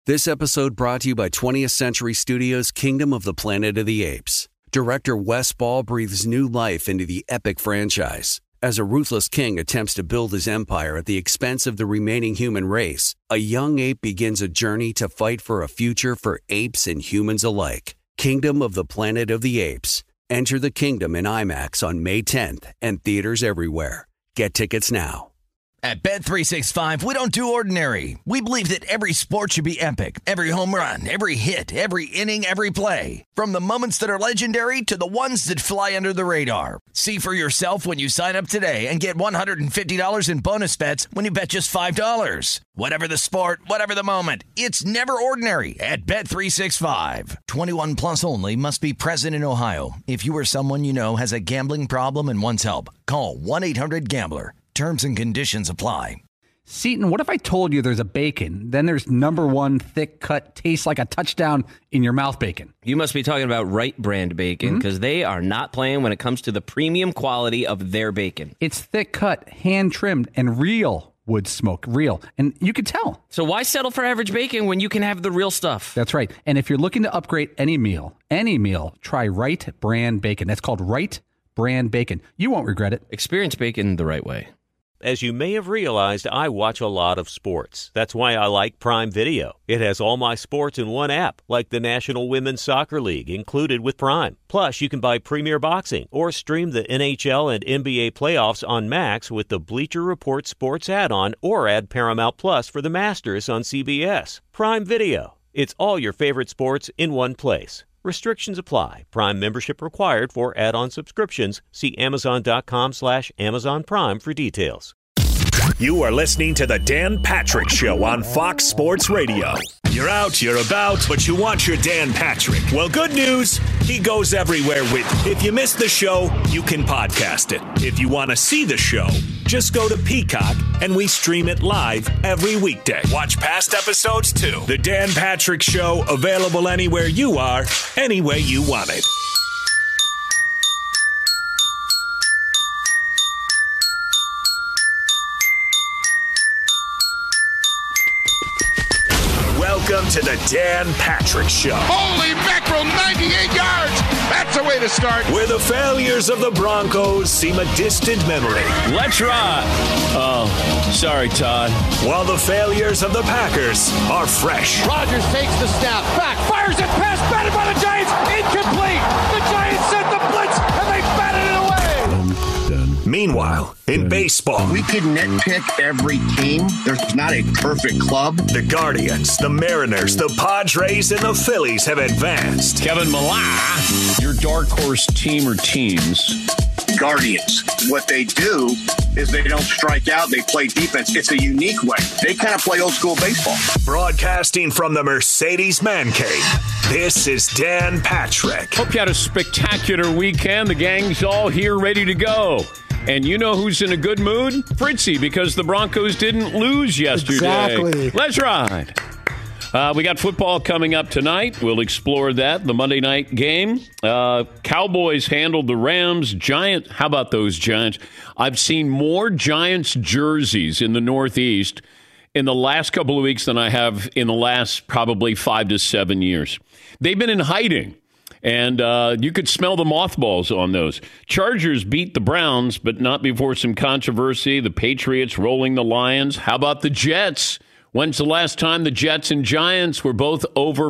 This episode brought to you by 20th Century Studios' Kingdom of the Planet of the Apes. Director Wes Ball breathes new life into the epic franchise. As a ruthless king attempts to build his empire at the expense of the remaining human race, a young ape begins a journey to fight for a future for apes and humans alike. Kingdom of the Planet of the Apes. Enter the kingdom in IMAX on May 10th and theaters everywhere. Get tickets now. At Bet365, we don't do ordinary. We believe that every sport should be epic. Every home run, every hit, every inning, every play. From the moments that are legendary to the ones that fly under the radar. See for yourself when you sign up today and get $150 in bonus bets when you bet just $5. Whatever the sport, whatever the moment, it's never ordinary at Bet365. 21 plus only. Must be present in Ohio. If you or someone you know has a gambling problem and wants help, call 1-800-GAMBLER. Terms and conditions apply. Seton, what if I told you there's a bacon, then there's number one thick cut, tastes like a touchdown in your mouth bacon? You must be talking about Wright Brand bacon, because they are not playing when it comes to the premium quality of their bacon. It's thick cut, hand trimmed, and real wood smoke. Real. And you can tell. So why settle for average bacon when you can have the real stuff? That's right. And if you're looking to upgrade any meal, try Wright Brand bacon. That's called Wright Brand bacon. You won't regret it. Experience bacon the right way. As you may have realized, I watch a lot of sports. That's why I like Prime Video. It has all my sports in one app, like the National Women's Soccer League, included with Prime. Plus, you can buy Premier Boxing or stream the NHL and NBA playoffs on Max with the Bleacher Report Sports add-on, or add Paramount Plus for the Masters on CBS. Prime Video. It's all your favorite sports in one place. Restrictions apply. Prime membership required for add-on subscriptions. See Amazon.com/Amazon Prime for details. You are listening to the Dan Patrick Show on Fox Sports Radio. You're out, you're about, but you want your Dan Patrick. Well, good news, he goes everywhere with you. If you missed the show, you can podcast it. If you want to see the show, just go to Peacock, and we stream it live every weekday. Watch past episodes, too. The Dan Patrick Show, available anywhere you are, any way you want it. Welcome to the Dan Patrick Show. Holy mackerel, 98 yards! That's a way to start. Where the failures of the Broncos seem a distant memory. Let's ride. Oh, sorry, Todd. While the failures of the Packers are fresh. Rodgers takes the snap, back, fires it, pass, batted by the Giants, incomplete. The Giants sent the blitz, and they batted it away. Meanwhile, in baseball, we could nitpick every team. There's not a perfect club. The Guardians, the Mariners, the Padres, and the Phillies have advanced. Kevin Millar, your dark horse team or teams. Guardians. What they do is they don't strike out. They play defense. It's a unique way. They kind of play old school baseball. Broadcasting from the Mercedes Man Cave, this is Dan Patrick. Hope you had a spectacular weekend. The gang's all here ready to go. And you know who's in a good mood? Fritzy, because the Broncos didn't lose yesterday. Exactly. Let's ride. We got football coming up tonight. We'll explore that, the Monday night game. Cowboys handled the Rams. How about those Giants? I've seen more Giants jerseys in the Northeast in the last couple of weeks than I have in the last probably 5 to 7 years. They've been in hiding. And you could smell the mothballs on those. Chargers beat the Browns, but not before some controversy. The Patriots rolling the Lions. How about the Jets? When's the last time the Jets and Giants were both over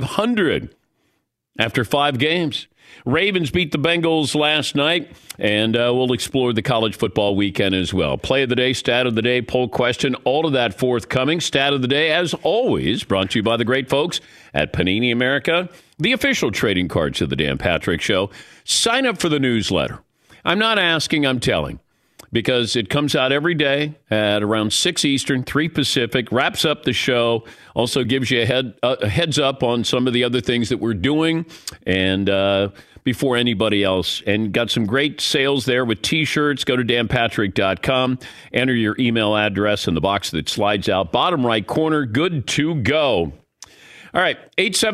500 after 5 games? Ravens beat the Bengals last night, and we'll explore the college football weekend as well. Play of the day, stat of the day, poll question, all of that forthcoming. Stat of the day, as always, brought to you by the great folks at Panini America, the official trading cards of the Dan Patrick Show. Sign up for the newsletter. I'm not asking, I'm telling, because it comes out every day at around 6 Eastern, 3 Pacific, wraps up the show, also gives you a heads up on some of the other things that we're doing, and before anybody else. And got some great sales there with T-shirts. Go to danpatrick.com. Enter your email address in the box that slides out. Bottom right corner, good to go. All right,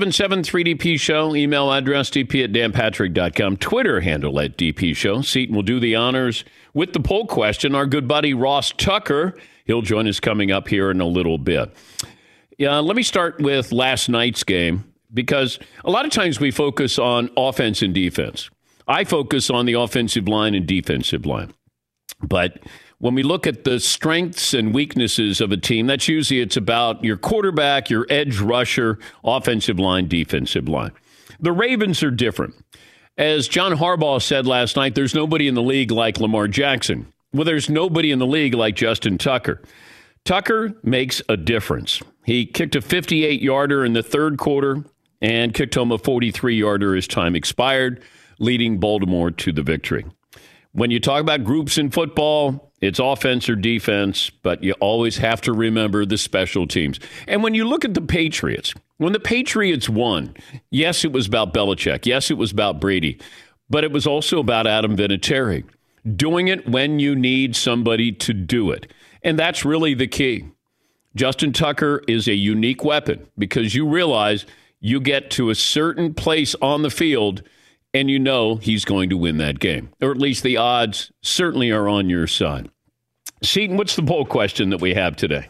877-3DP Show, email address dp@danpatrick.com, Twitter handle @DP Show. Seton will do the honors with the poll question. Our good buddy Ross Tucker, he'll join us coming up here in a little bit. Yeah, let me start with last night's game, because a lot of times we focus on offense and defense. I focus on the offensive line and defensive line. But when we look at the strengths and weaknesses of a team, that's usually it's about your quarterback, your edge rusher, offensive line, defensive line. The Ravens are different. As John Harbaugh said last night, there's nobody in the league like Lamar Jackson. Well, there's nobody in the league like Justin Tucker. Tucker makes a difference. He kicked a 58-yarder in the third quarter and kicked home a 43-yarder as time expired, leading Baltimore to the victory. When you talk about groups in football, it's offense or defense, but you always have to remember the special teams. And when you look at the Patriots, when the Patriots won, yes, it was about Belichick. Yes, it was about Brady. But it was also about Adam Vinatieri, doing it when you need somebody to do it. And that's really the key. Justin Tucker is a unique weapon because you realize you get to a certain place on the field and you know he's going to win that game. Or at least the odds certainly are on your side. Seton, what's the poll question that we have today?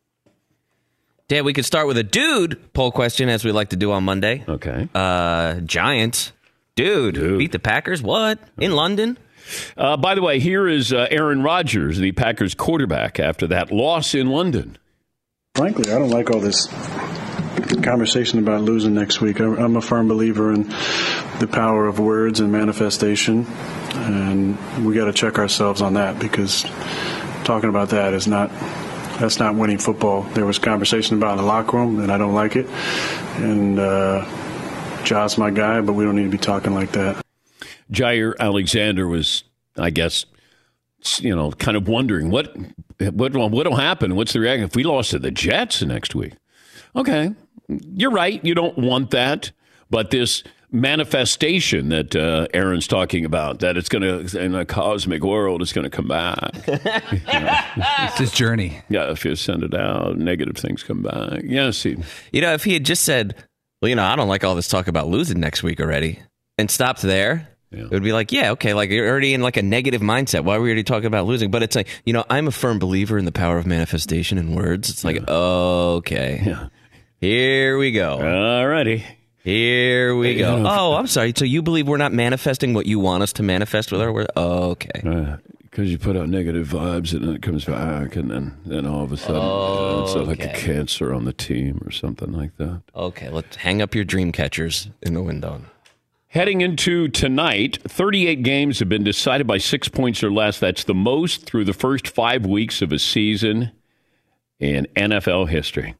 Dad, we could start with a dude poll question, as we like to do on Monday. Okay. Giants. Dude, beat the Packers? What? In London? By the way, here is Aaron Rodgers, the Packers quarterback, after that loss in London. Frankly, I don't like all this conversation about losing next week. I'm a firm believer in the power of words and manifestation, and we got to check ourselves on that, because talking about that is that's not winning football. There was conversation about it in the locker room, and I don't like it. And Ja's my guy, but we don't need to be talking like that. Jair Alexander was, I guess, kind of wondering what'll happen. What's the reaction if we lost to the Jets next week? Okay, you're right. You don't want that, but this manifestation that Aaron's talking about, that it's going to, in a cosmic world, it's going to come back. It's his journey. Yeah, if you send it out, negative things come back. Yeah, see. If he had just said, well, I don't like all this talk about losing next week already, and stopped there, it would be like, yeah, okay, like you're already in like a negative mindset. Why are we already talking about losing? But it's like, I'm a firm believer in the power of manifestation and words. It's like, okay, here we go. All righty. Here we go. Oh, I'm sorry. So you believe we're not manifesting what you want us to manifest with our words? Okay. Because you put out negative vibes and then it comes back, and then all of a sudden it's like a cancer on the team or something like that. Okay, let's hang up your dream catchers in the window. Heading into tonight, 38 games have been decided by 6 points or less. That's the most through the first 5 weeks of a season in NFL history.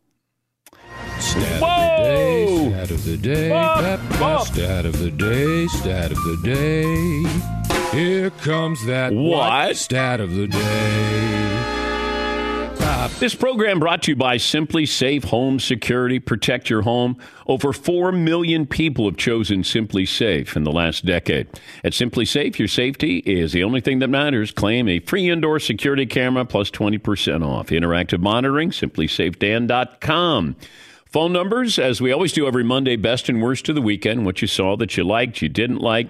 Stat of the day, stat of the day, stat of the day. Here comes that what? Stat of the day. This program brought to you by Simply Safe Home Security. Protect your home. Over 4 million people have chosen Simply Safe in the last decade. At Simply Safe, your safety is the only thing that matters. Claim a free indoor security camera plus 20% off. Interactive monitoring, simplysafedan.com. Phone numbers, as we always do every Monday, best and worst of the weekend. What you saw that you liked, you didn't like.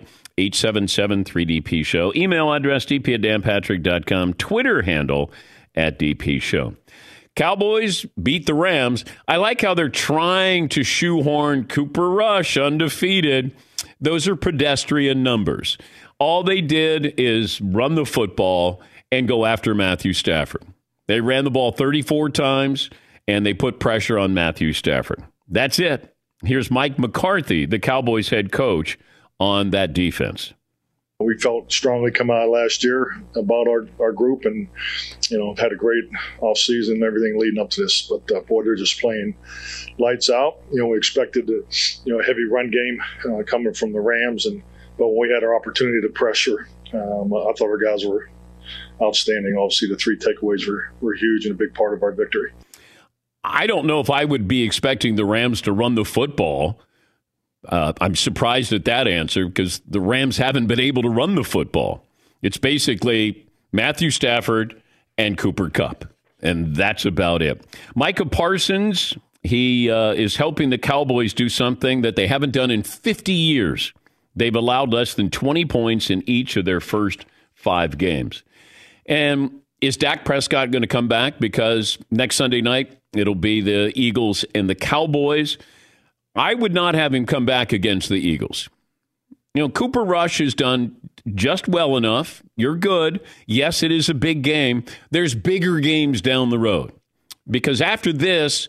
877-3DP Show. Email address dp@danpatrick.com. Twitter handle @DP Show. Cowboys beat the Rams. I like how they're trying to shoehorn Cooper Rush undefeated. Those are pedestrian numbers. All they did is run the football and go after Matthew Stafford. They ran the ball 34 times, and they put pressure on Matthew Stafford. That's it. Here's Mike McCarthy, the Cowboys head coach, on that defense. We felt strongly come out last year about our group, and had a great offseason and everything leading up to this. But boy, they're just playing lights out. We expected a heavy run game coming from the Rams, but when we had our opportunity to pressure, I thought our guys were outstanding. Obviously, the 3 takeaways were huge and a big part of our victory. I don't know if I would be expecting the Rams to run the football. I'm surprised at that answer because the Rams haven't been able to run the football. It's basically Matthew Stafford and Cooper Kupp, and that's about it. Micah Parsons, he is helping the Cowboys do something that they haven't done in 50 years. They've allowed less than 20 points in each of their first 5 games. And Is Dak Prescott going to come back? Because next Sunday night, it'll be the Eagles and the Cowboys. I would not have him come back against the Eagles. Cooper Rush has done just well enough. You're good. Yes, it is a big game. There's bigger games down the road. Because after this,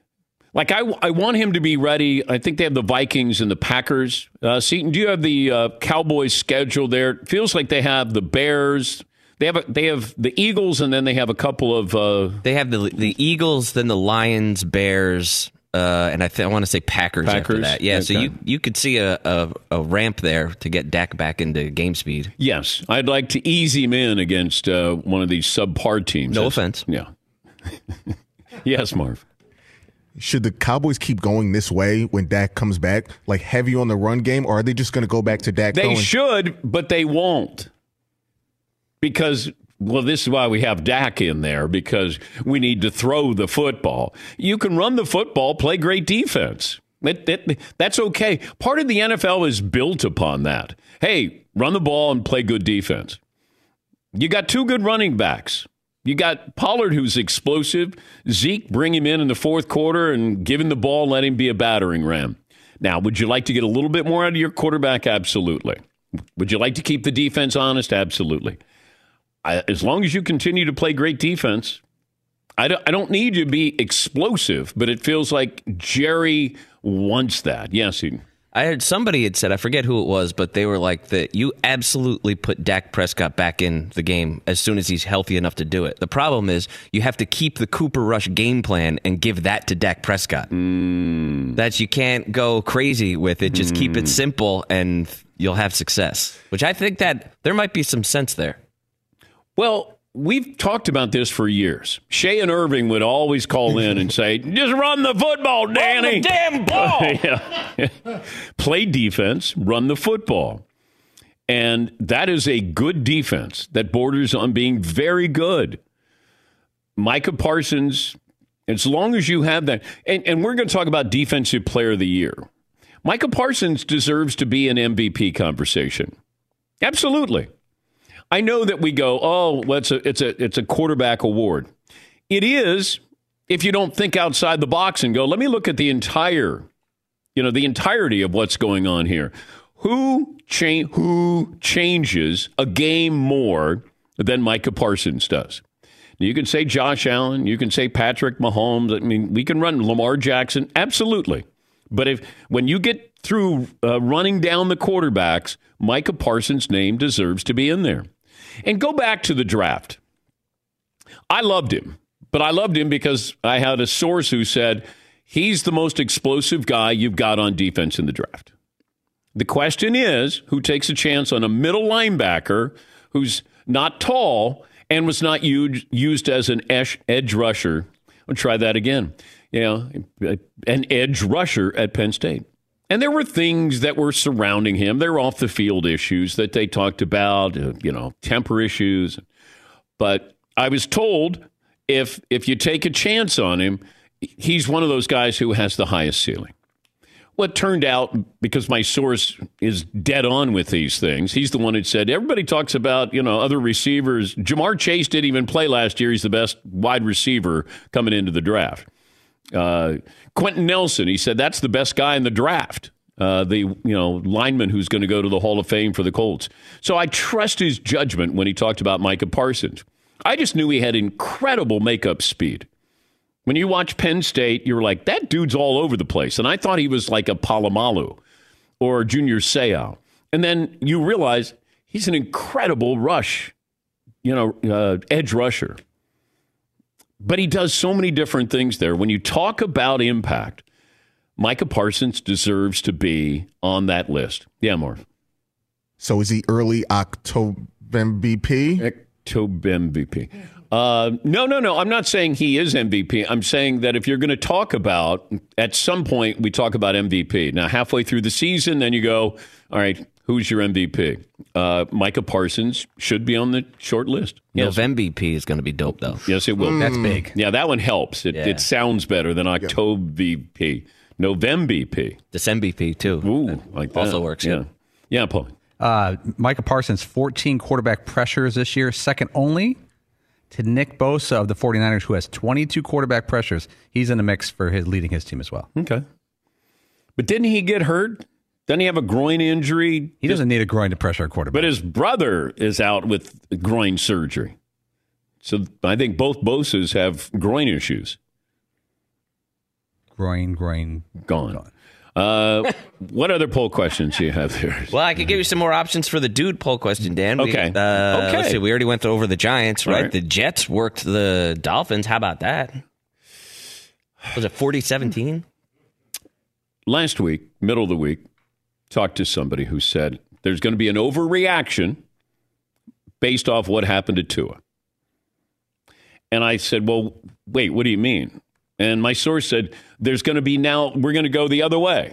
I want him to be ready. I think they have the Vikings and the Packers. Seton, do you have the Cowboys schedule there? It feels like they have the Bears. They have the Eagles, and then they have a couple of... They have the Eagles, then the Lions, Bears... and I want to say Packers after that. Yeah, okay. So you could see a ramp there to get Dak back into game speed. Yes, I'd like to ease him in against one of these subpar teams. No offense. Yeah. Yes, Marv. Should the Cowboys keep going this way when Dak comes back, like heavy on the run game, or are they just going to go back to Dak? They should, but they won't. Because... Well, this is why we have Dak in there, because we need to throw the football. You can run the football, play great defense. That's okay. Part of the NFL is built upon that. Hey, run the ball and play good defense. You got two good running backs. You got Pollard, who's explosive. Zeke, bring him in the fourth quarter and give him the ball, let him be a battering ram. Now, would you like to get a little bit more out of your quarterback? Absolutely. Would you like to keep the defense honest? Absolutely. As long as you continue to play great defense, I don't need you to be explosive, but it feels like Jerry wants that. Yes, I heard somebody had said, I forget who it was, but they were like that you absolutely put Dak Prescott back in the game as soon as he's healthy enough to do it. The problem is you have to keep the Cooper Rush game plan and give that to Dak Prescott. That you can't go crazy with it. Just keep it simple and you'll have success, which I think that there might be some sense there. Well, we've talked about this for years. Shea and Irving would always call in and say, just run the football, Danny. Run the damn ball. Play defense, run the football. And that is a good defense that borders on being very good. Micah Parsons, as long as you have that, and we're going to talk about Defensive Player of the Year. Micah Parsons deserves to be an MVP conversation. Absolutely. I know that we go, oh, well, it's a quarterback award. It is if you don't think outside the box and go, let me look at the entirety of what's going on here. Who changes a game more than Micah Parsons does? You can say Josh Allen, you can say Patrick Mahomes. I mean, we can run Lamar Jackson, absolutely. But when you get through running down the quarterbacks, Micah Parsons' name deserves to be in there. And go back to the draft. I loved him, but I loved him because I had a source who said he's the most explosive guy you've got on defense in the draft. The question is, who takes a chance on a middle linebacker who's not tall and was not used as an edge rusher? I'll try that again. An edge rusher at Penn State. And there were things that were surrounding him. There were off-the-field issues that they talked about, temper issues. But I was told if you take a chance on him, he's one of those guys who has the highest ceiling. Well, it turned out, because my source is dead on with these things, he's the one who said, everybody talks about, other receivers. Jamar Chase didn't even play last year. He's the best wide receiver coming into the draft. Quentin Nelson, he said that's the best guy in the draft, the lineman who's going to go to the Hall of Fame for the Colts. So I trust his judgment when he talked about Micah Parsons. I just knew he had incredible makeup speed. When you watch Penn State, you're like, that dude's all over the place. And I thought he was like a Palomalu or Junior Seau. And then you realize he's an incredible edge rusher. But he does so many different things there. When you talk about impact, Micah Parsons deserves to be on that list. Yeah, Marv. So is he early October MVP? October MVP. No. I'm not saying he is MVP. I'm saying that if you're going to talk about, at some point, we talk about MVP. Now, halfway through the season, then you go, all right, who's your MVP? Micah Parsons should be on the short list. Yes. MVP is going to be dope, though. Yes, it will. That's big. Yeah, that one helps. It sounds better than October VP. November-BP. December-BP, too. Ooh, like that. Also works. Yeah. Yeah, Paul. Micah Parsons, 14 quarterback pressures this year, second only to Nick Bosa of the 49ers, who has 22 quarterback pressures. He's in the mix for leading his team as well. Okay. But didn't he get hurt? Doesn't he have a groin injury? He doesn't need a groin to pressure a quarterback. But his brother is out with groin surgery. So I think both Bosas have groin issues. Groin. Gone. What other poll questions do you have there? Well, I could give you some more options for the dude poll question, Dan. Okay. Let's see, we already went over the Giants, right? Right. The Jets worked the Dolphins. How about that? Was it 40-17? Last week, middle of the week, talked to somebody who said there's going to be an overreaction based off what happened to Tua. And I said, well, wait, what do you mean? And my source said, we're going to go the other way.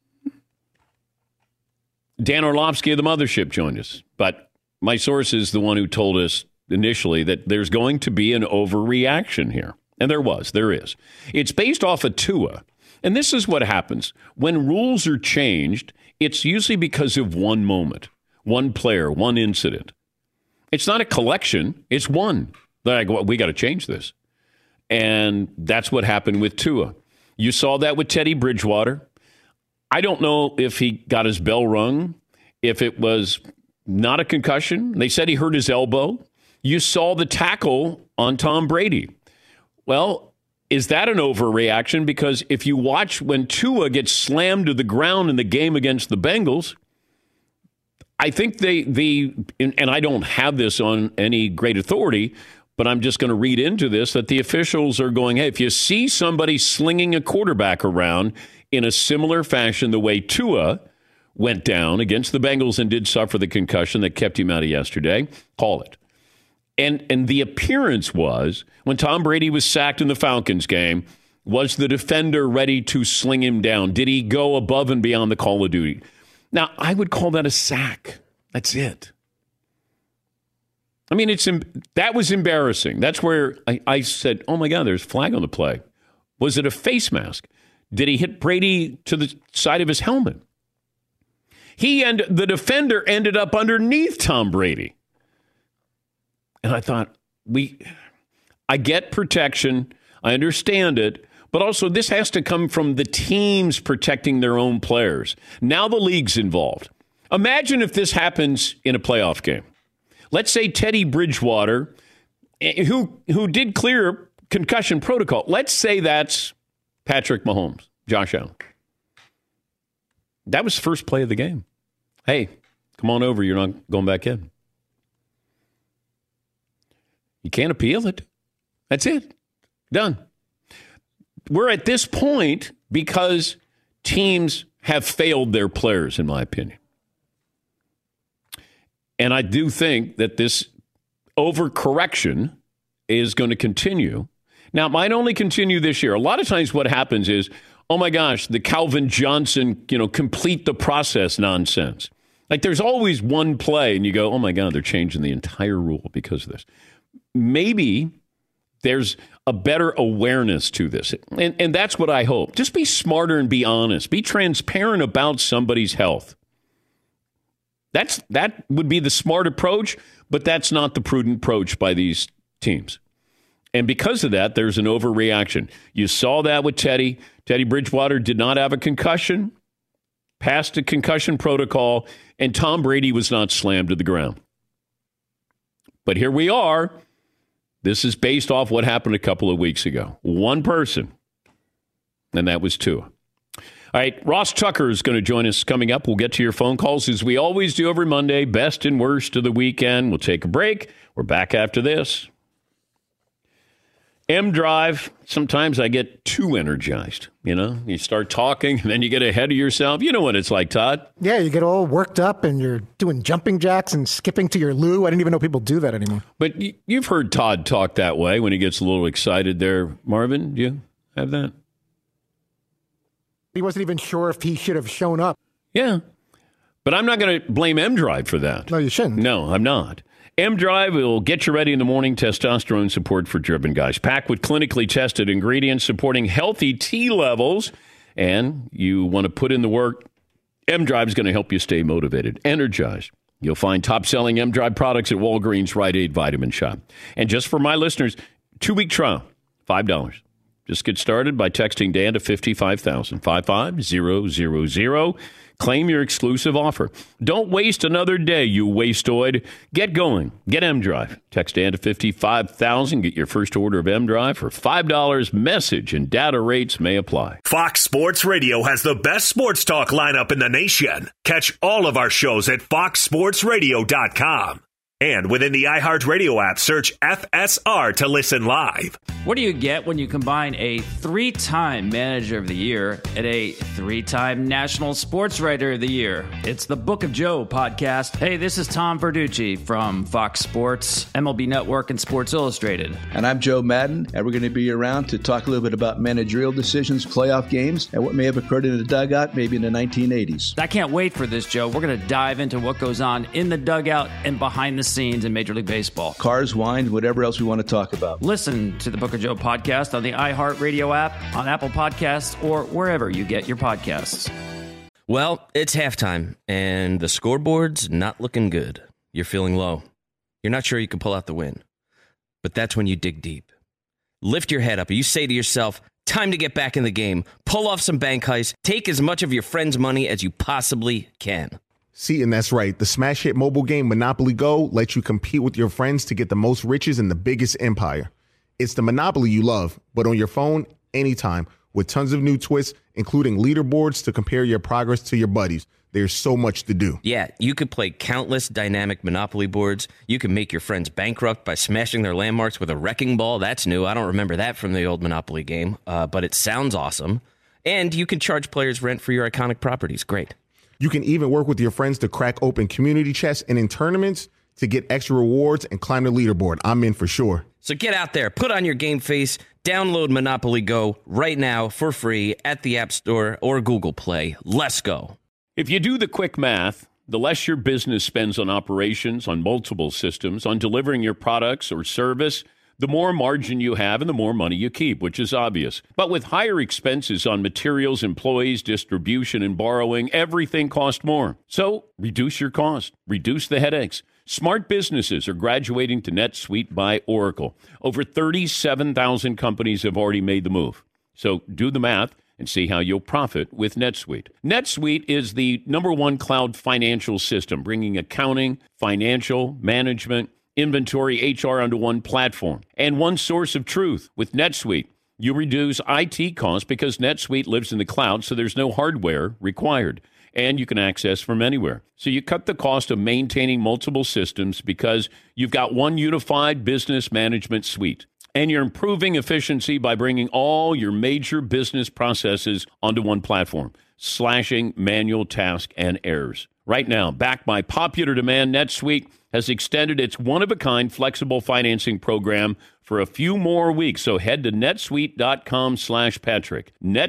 Dan Orlovsky of the Mothership joined us. But my source is the one who told us initially that there's going to be an overreaction here. And there is. It's based off of Tua. And this is what happens. When rules are changed, it's usually because of one moment, one player, one incident. It's not a collection. It's one. They're like, well, we got to change this. And that's what happened with Tua. You saw that with Teddy Bridgewater. I don't know if he got his bell rung, if it was not a concussion. They said he hurt his elbow. You saw the tackle on Tom Brady. Well, is that an overreaction? Because if you watch when Tua gets slammed to the ground in the game against the Bengals, I think and I don't have this on any great authority, but I'm just going to read into this, that the officials are going, hey, if you see somebody slinging a quarterback around in a similar fashion the way Tua went down against the Bengals and did suffer the concussion that kept him out of yesterday, call it. And the appearance was, when Tom Brady was sacked in the Falcons game, was the defender ready to sling him down? Did he go above and beyond the call of duty? Now, I would call that a sack. That's it. I mean, that was embarrassing. That's where I said, oh, my God, there's a flag on the play. Was it a face mask? Did he hit Brady to the side of his helmet? The defender ended up underneath Tom Brady. And I thought, I get protection. I understand it. But also, this has to come from the teams protecting their own players. Now the league's involved. Imagine if this happens in a playoff game. Let's say Teddy Bridgewater, who did clear concussion protocol. Let's say that's Patrick Mahomes, Josh Allen. That was the first play of the game. Hey, come on over. You're not going back in. You can't appeal it. That's it. Done. We're at this point because teams have failed their players, in my opinion. And I do think that this overcorrection is going to continue. Now, it might only continue this year. A lot of times what happens is, oh my gosh, the Calvin Johnson, complete the process nonsense. Like there's always one play and you go, oh my God, they're changing the entire rule because of this. Maybe there's a better awareness to this. And that's what I hope. Just be smarter and be honest. Be transparent about somebody's health. That would be the smart approach, but that's not the prudent approach by these teams. And because of that, there's an overreaction. You saw that with Teddy. Teddy Bridgewater did not have a concussion, passed a concussion protocol, and Tom Brady was not slammed to the ground. But here we are. This is based off what happened a couple of weeks ago. One person, and that was Tua. All right, Ross Tucker is going to join us coming up. We'll get to your phone calls as we always do every Monday, best and worst of the weekend. We'll take a break. We're back after this. M-Drive, sometimes I get too energized. You start talking and then you get ahead of yourself. You know what it's like, Todd. Yeah, you get all worked up and you're doing jumping jacks and skipping to your loo. I didn't even know people do that anymore. But you've heard Todd talk that way when he gets a little excited there. Marvin, do you have that? He wasn't even sure if he should have shown up. Yeah. But I'm not going to blame M-Drive for that. No, you shouldn't. No, I'm not. M-Drive will get you ready in the morning. Testosterone support for driven guys. Packed with clinically tested ingredients supporting healthy T levels. And you want to put in the work. M-Drive is going to help you stay motivated, energized, You'll find top-selling M-Drive products at Walgreens, Rite Aid, Vitamin Shop. And just for my listeners, 2-week trial, $5. Just get started by texting Dan to 55,000, 55000. Claim your exclusive offer. Don't waste another day, you wasteoid. Get going. Get M-Drive. Text Dan to 55,000. Get your first order of M-Drive for $5. Message and data rates may apply. Fox Sports Radio has the best sports talk lineup in the nation. Catch all of our shows at foxsportsradio.com. And within the iHeartRadio app, search FSR to listen live. What do you get when you combine a 3-time Manager of the Year and a 3-time National Sports Writer of the Year? It's the Book of Joe podcast. Hey, this is Tom Verducci from Fox Sports, MLB Network, and Sports Illustrated. And I'm Joe Madden, and we're going to be around to talk a little bit about managerial decisions, playoff games, and what may have occurred in the dugout maybe in the 1980s. I can't wait for this, Joe. We're going to dive into what goes on in the dugout and behind the scenes in Major League Baseball. Cars, wine, whatever else we want to talk about. Listen to the Book of Joe podcast on the iHeartRadio app, on Apple Podcasts, or wherever you get your podcasts. Well, it's halftime, and the scoreboard's not looking good. You're feeling low. You're not sure you can pull out the win. But that's when you dig deep. Lift your head up, and you say to yourself, time to get back in the game. Pull off some bank heists. Take as much of your friend's money as you possibly can. See, and that's right. The smash hit mobile game Monopoly Go lets you compete with your friends to get the most riches in the biggest empire. It's the Monopoly you love, but on your phone, anytime, with tons of new twists, including leaderboards to compare your progress to your buddies. There's so much to do. Yeah, you could play countless dynamic Monopoly boards. You can make your friends bankrupt by smashing their landmarks with a wrecking ball. That's new. I don't remember that from the old Monopoly game, but it sounds awesome. And you can charge players rent for your iconic properties. Great. You can even work with your friends to crack open community chests and in tournaments to get extra rewards and climb the leaderboard. I'm in for sure. So get out there, put on your game face, download Monopoly Go right now for free at the App Store or Google Play. Let's go. If you do the quick math, the less your business spends on operations, on multiple systems, on delivering your products or service, the more margin you have and the more money you keep, which is obvious. But with higher expenses on materials, employees, distribution, and borrowing, everything costs more. So reduce your cost. Reduce the headaches. Smart businesses are graduating to NetSuite by Oracle. Over 37,000 companies have already made the move. So do the math and see how you'll profit with NetSuite. NetSuite is the #1 cloud financial system, bringing accounting, financial, management, inventory, HR onto one platform and one source of truth. With NetSuite, you reduce IT costs because NetSuite lives in the cloud, so there's no hardware required, and you can access from anywhere. So you cut the cost of maintaining multiple systems because you've got one unified business management suite. And you're improving efficiency by bringing all your major business processes onto one platform, slashing manual tasks and errors. Right now, backed by popular demand, NetSuite has extended its one-of-a-kind flexible financing program for a few more weeks. So head to netsuite.com/Patrick.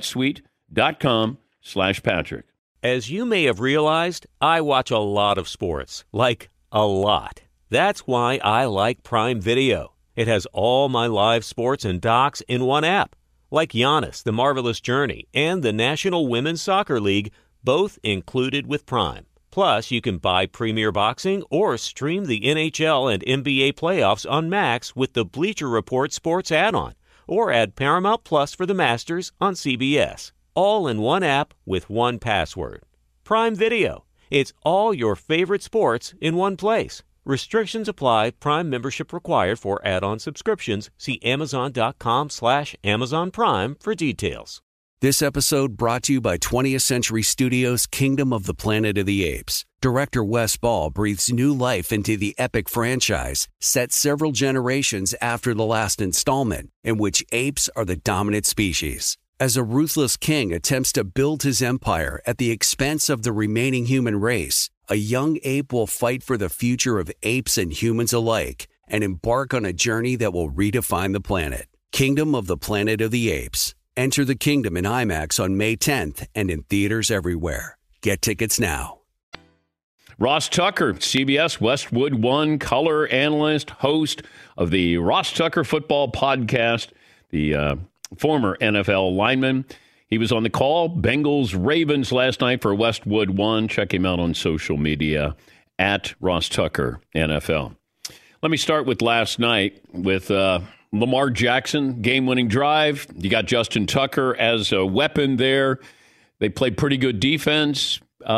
netsuite.com/Patrick. As you may have realized, I watch a lot of sports. Like, a lot. That's why I like Prime Video. It has all my live sports and docs in one app. Like Giannis, The Marvelous Journey, and the National Women's Soccer League, both included with Prime. Plus, you can buy Premier Boxing or stream the NHL and NBA playoffs on Max with the Bleacher Report Sports add-on, or add Paramount Plus for the Masters on CBS. All in one app with one password. Prime Video. It's all your favorite sports in one place. Restrictions apply. Prime membership required for add-on subscriptions. See Amazon.com/Amazon Prime for details. This episode brought to you by 20th Century Studios' Kingdom of the Planet of the Apes. Director Wes Ball breathes new life into the epic franchise, set several generations after the last installment, in which apes are the dominant species. As a ruthless king attempts to build his empire at the expense of the remaining human race, a young ape will fight for the future of apes and humans alike and embark on a journey that will redefine the planet. Kingdom of the Planet of the Apes. Enter the kingdom in IMAX on May 10th and in theaters everywhere. Get tickets now. Ross Tucker, CBS Westwood One color analyst, host of the Ross Tucker Football Podcast, the former NFL lineman. He was on the call, Bengals Ravens last night for Westwood One. Check him out on social media at Ross Tucker NFL. Let me start with last night with Lamar Jackson, game-winning drive. You got Justin Tucker as a weapon there. They played pretty good defense.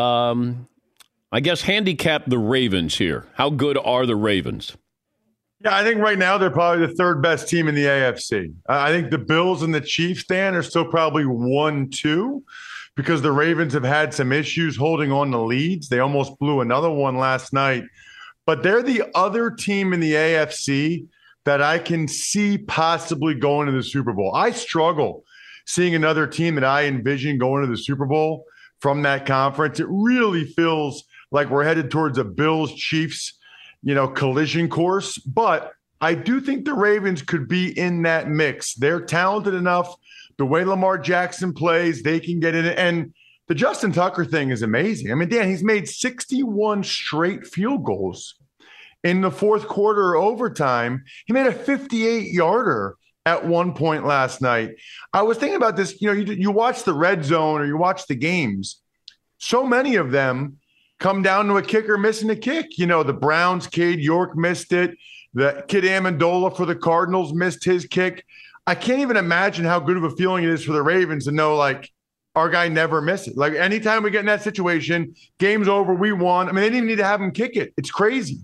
I guess handicap the Ravens here. How good are the Ravens? Yeah, I think right now they're probably the third best team in the AFC. I think the Bills and the Chiefs, Dan, are still probably 1-2 because the Ravens have had some issues holding on to leads. They almost blew another one last night. But they're the other team in the AFC that I can see possibly going to the Super Bowl. I struggle seeing another team that I envision going to the Super Bowl from that conference. It really feels like we're headed towards a Bills-Chiefs, collision course. But I do think the Ravens could be in that mix. They're talented enough. The way Lamar Jackson plays, they can get in it. And the Justin Tucker thing is amazing. I mean, Dan, he's made 61 straight field goals. In the fourth quarter or overtime, he made a 58-yarder at one point last night. I was thinking about this. You watch the red zone or you watch the games. So many of them come down to a kicker missing a kick. The Browns, Cade York missed it. The kid Amendola for the Cardinals missed his kick. I can't even imagine how good of a feeling it is for the Ravens to know, like, our guy never missed it. Like, anytime we get in that situation, game's over, we won. I mean, they didn't even need to have him kick it. It's crazy.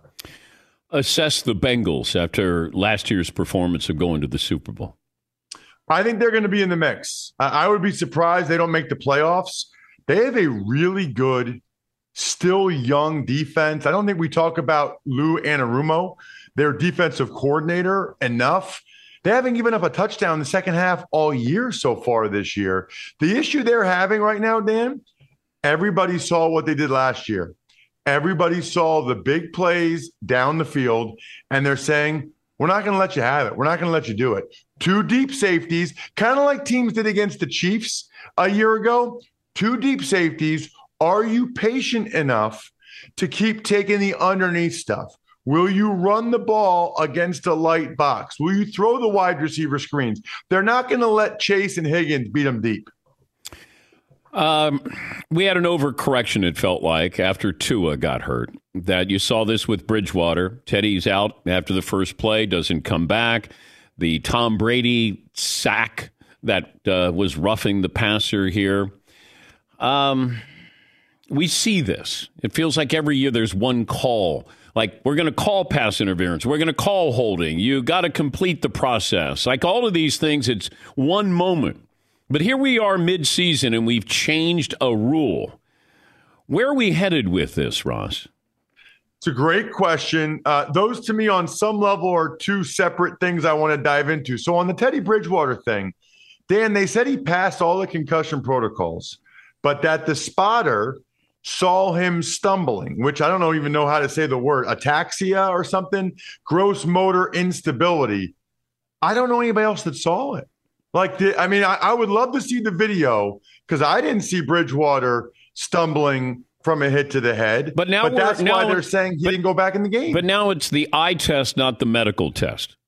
Assess the Bengals after last year's performance of going to the Super Bowl. I think they're going to be in the mix. I would be surprised they don't make the playoffs. They have a really good, still young defense. I don't think we talk about Lou Anarumo, their defensive coordinator, enough. They haven't given up a touchdown in the second half all year so far this year. The issue they're having right now, Dan, everybody saw what they did last year. Everybody saw the big plays down the field, and they're saying, we're not going to let you have it. We're not going to let you do it. 2 deep safeties, kind of like teams did against the Chiefs a year ago. 2 deep safeties. Are you patient enough to keep taking the underneath stuff? Will you run the ball against a light box? Will you throw the wide receiver screens? They're not going to let Chase and Higgins beat them deep. We had an overcorrection, it felt like, after Tua got hurt. That you saw this with Bridgewater. Teddy's out after the first play, doesn't come back. The Tom Brady sack that was roughing the passer here. We see this. It feels like every year there's one call. Like, we're going to call pass interference. We're going to call holding. You got to complete the process. Like all of these things, it's one moment. But here we are mid-season, and we've changed a rule. Where are we headed with this, Ross? It's a great question. Those, to me, on some level, are 2 separate things I want to dive into. So on the Teddy Bridgewater thing, Dan, they said he passed all the concussion protocols, but that the spotter saw him stumbling, which I don't even know how to say the word, ataxia or something, gross motor instability. I don't know anybody else that saw it. I would love to see the video because I didn't see Bridgewater stumbling from a hit to the head. But that's why they're saying he didn't go back in the game. But now it's the eye test, not the medical test.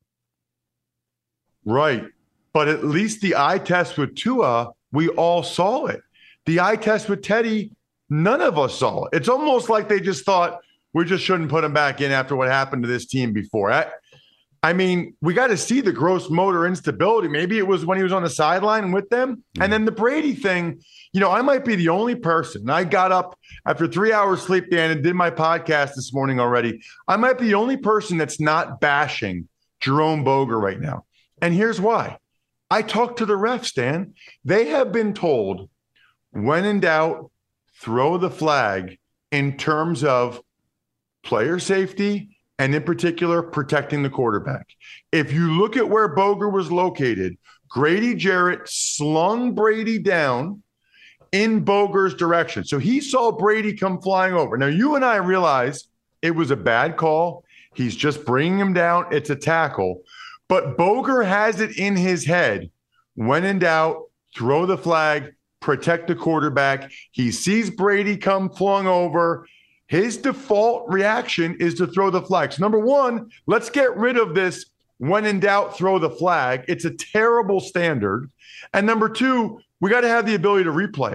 Right. But at least the eye test with Tua, we all saw it. The eye test with Teddy, none of us saw it. It's almost like they just thought we just shouldn't put him back in after what happened to this team before. I mean, we got to see the gross motor instability. Maybe it was when he was on the sideline with them. And then the Brady thing, I might be the only person. I got up after 3 hours sleep, Dan, and did my podcast this morning already. I might be the only person that's not bashing Jerome Boger right now. And here's why. I talked to the refs, Dan. They have been told, when in doubt, throw the flag in terms of player safety and in particular, protecting the quarterback. If you look at where Boger was located, Grady Jarrett slung Brady down in Boger's direction. So he saw Brady come flying over. Now, you and I realize it was a bad call. He's just bringing him down. It's a tackle. But Boger has it in his head. When in doubt, throw the flag, protect the quarterback. He sees Brady come flung over. His default reaction is to throw the flag. So number one, let's get rid of this when in doubt, throw the flag. It's a terrible standard. And number two, we got to have the ability to replay it.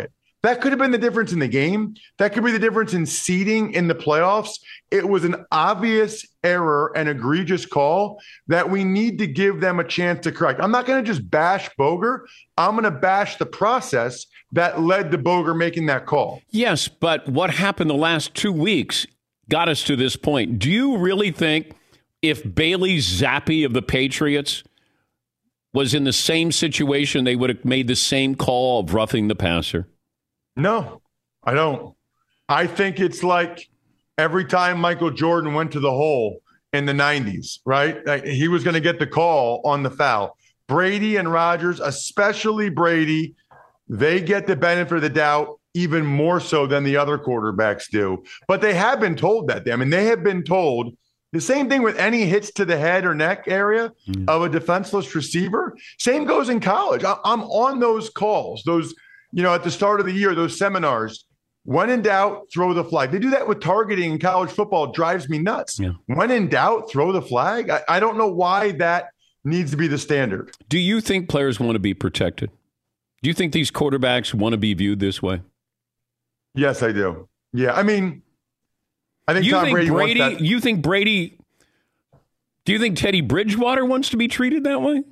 That could have been the difference in the game. That could be the difference in seeding in the playoffs. It was an obvious error and egregious call that we need to give them a chance to correct. I'm not going to just bash Boger. I'm going to bash the process that led to Boger making that call. Yes, but what happened the last 2 weeks got us to this point. Do you really think if Bailey Zappi of the Patriots was in the same situation, they would have made the same call of roughing the passer? No, I don't. I think it's like every time Michael Jordan went to the hole in the 90s, right? Like he was going to get the call on the foul. Brady and Rodgers, especially Brady, they get the benefit of the doubt even more so than the other quarterbacks do. But they have been told that. I mean, they have been told the same thing with any hits to the head or neck area of a defenseless receiver. Same goes in college. I'm on those calls, those, at the start of the year, those seminars. When in doubt, throw the flag. They do that with targeting in college football. It drives me nuts. Yeah. When in doubt, throw the flag. I don't know why that needs to be the standard. Do you think players want to be protected? Do you think these quarterbacks want to be viewed this way? Yes, I do. Yeah, I mean, I think Tom Brady wants that. You think Brady – do you think Teddy Bridgewater wants to be treated that way?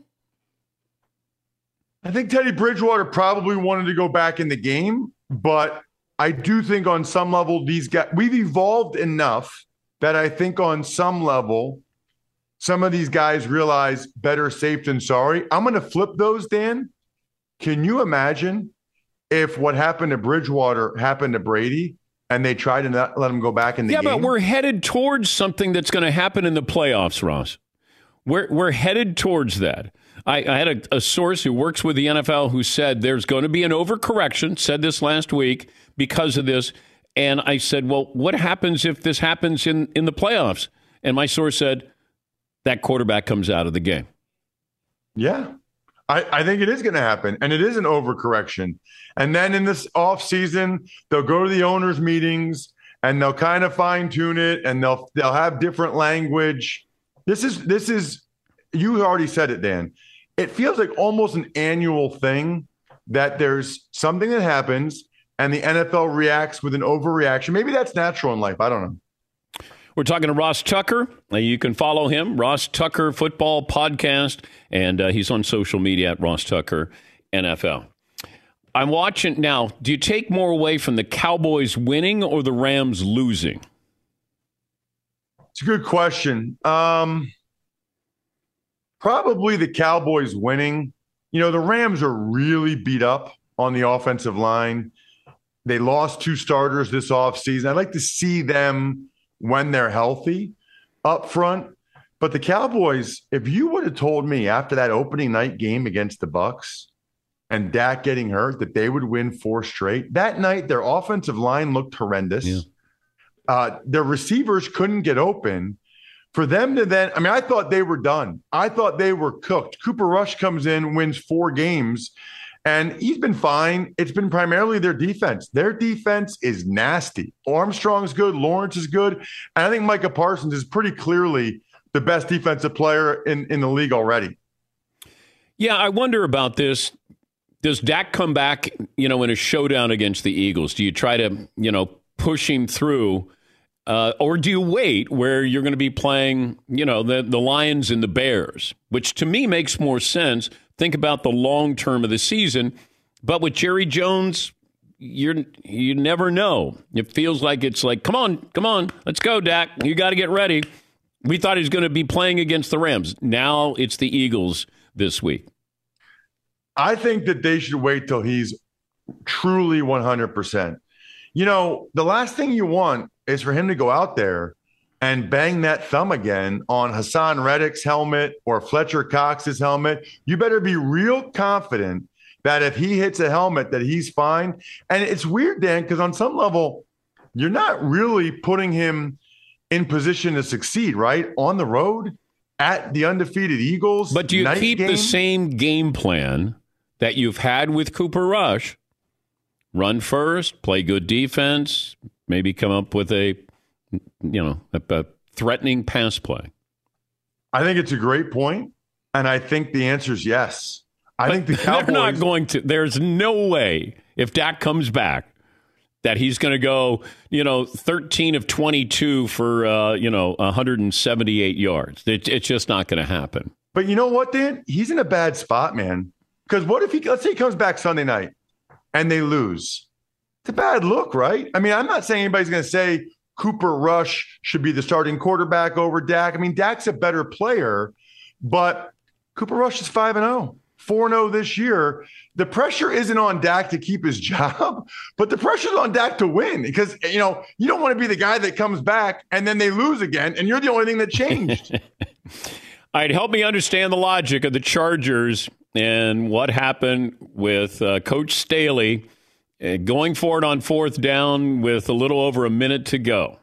I think Teddy Bridgewater probably wanted to go back in the game, but I do think on some level these guys – we've evolved enough that I think on some level some of these guys realize better safe than sorry. I'm going to flip those, Dan. Can you imagine if what happened to Bridgewater happened to Brady and they tried to not let him go back in the game? Yeah, but we're headed towards something that's going to happen in the playoffs, Ross. We're headed towards that. I had a source who works with the NFL who said there's going to be an overcorrection, said this last week because of this. And I said, well, what happens if this happens in the playoffs? And my source said that quarterback comes out of the game. Yeah, I think it is going to happen. And it is an overcorrection. And then in this offseason, they'll go to the owners' meetings and they'll kind of fine tune it and they'll have different language. This is you already said it, Dan. It feels like almost an annual thing that there's something that happens and the NFL reacts with an overreaction. Maybe that's natural in life. I don't know. We're talking to Ross Tucker. You can follow him, Ross Tucker Football Podcast, and he's on social media at Ross Tucker NFL. I'm watching now. Do you take more away from the Cowboys winning or the Rams losing? It's a good question. Probably the Cowboys winning. The Rams are really beat up on the offensive line. They lost 2 starters this offseason. I'd like to see them when they're healthy up front. But the Cowboys, if you would have told me after that opening night game against the Bucs and Dak getting hurt that they would win 4 straight, that night their offensive line looked horrendous. Yeah. Their receivers couldn't get open. For them to then, I thought they were done. I thought they were cooked. Cooper Rush comes in, wins 4 games, and he's been fine. It's been primarily their defense. Their defense is nasty. Armstrong's good. Lawrence is good. And I think Micah Parsons is pretty clearly the best defensive player in the league already. Yeah, I wonder about this. Does Dak come back, in a showdown against the Eagles? Do you try to, push him through? Or do you wait where you're going to be playing, the Lions and the Bears, which to me makes more sense. Think about the long term of the season. But with Jerry Jones, you never know. It feels like it's like, come on, let's go, Dak. You got to get ready. We thought he was going to be playing against the Rams. Now it's the Eagles this week. I think that they should wait till he's truly 100%. The last thing you want is for him to go out there and bang that thumb again on Hassan Reddick's helmet or Fletcher Cox's helmet. You better be real confident that if he hits a helmet that he's fine. And it's weird, Dan, because on some level, you're not really putting him in position to succeed, right? On the road at the undefeated Eagles. But do you keep the same game plan that you've had with Cooper Rush? Run first, play good defense, maybe come up with a threatening pass play. I think it's a great point, and I think the answer is yes. I think the Cowboys... They're not going to. There's no way, if Dak comes back, that he's going to go, 13 of 22 for, 178 yards. It's just not going to happen. But you know what, Dan? He's in a bad spot, man. Because what if let's say he comes back Sunday night and they lose? It's a bad look, right? I mean, I'm not saying anybody's going to say Cooper Rush should be the starting quarterback over Dak. I mean, Dak's a better player, but Cooper Rush is 5-0, 4-0 this year. The pressure isn't on Dak to keep his job, but the pressure's on Dak to win because, you don't want to be the guy that comes back and then they lose again, and you're the only thing that changed. All right, help me understand the logic of the Chargers and what happened with Coach Staley going for it on fourth down with a little over a minute to go.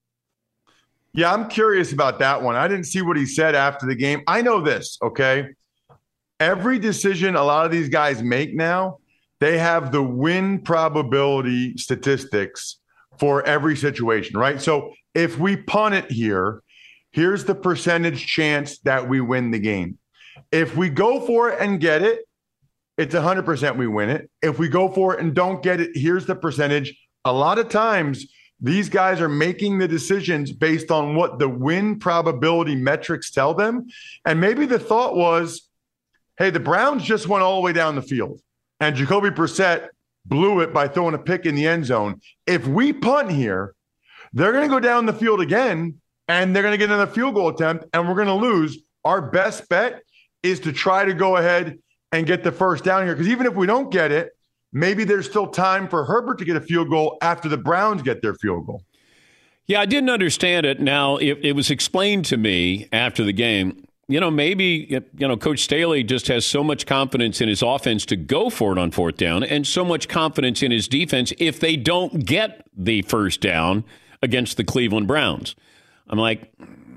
Yeah, I'm curious about that one. I didn't see what he said after the game. I know this, okay? Every decision a lot of these guys make now, they have the win probability statistics for every situation, right? So if we punt it here, here's the percentage chance that we win the game. If we go for it and get it, it's 100% we win it. If we go for it and don't get it, here's the percentage. A lot of times, these guys are making the decisions based on what the win probability metrics tell them. And maybe the thought was, hey, the Browns just went all the way down the field, and Jacoby Brissett blew it by throwing a pick in the end zone. If we punt here, they're going to go down the field again, and they're going to get another field goal attempt, and we're going to lose. Our best bet is to try to go ahead and get the first down here, because even if we don't get it, maybe there's still time for Herbert to get a field goal after the Browns get their field goal. Yeah, I didn't understand it. Now, it was explained to me after the game. Maybe, Coach Staley just has so much confidence in his offense to go for it on fourth down and so much confidence in his defense if they don't get the first down against the Cleveland Browns. I'm like,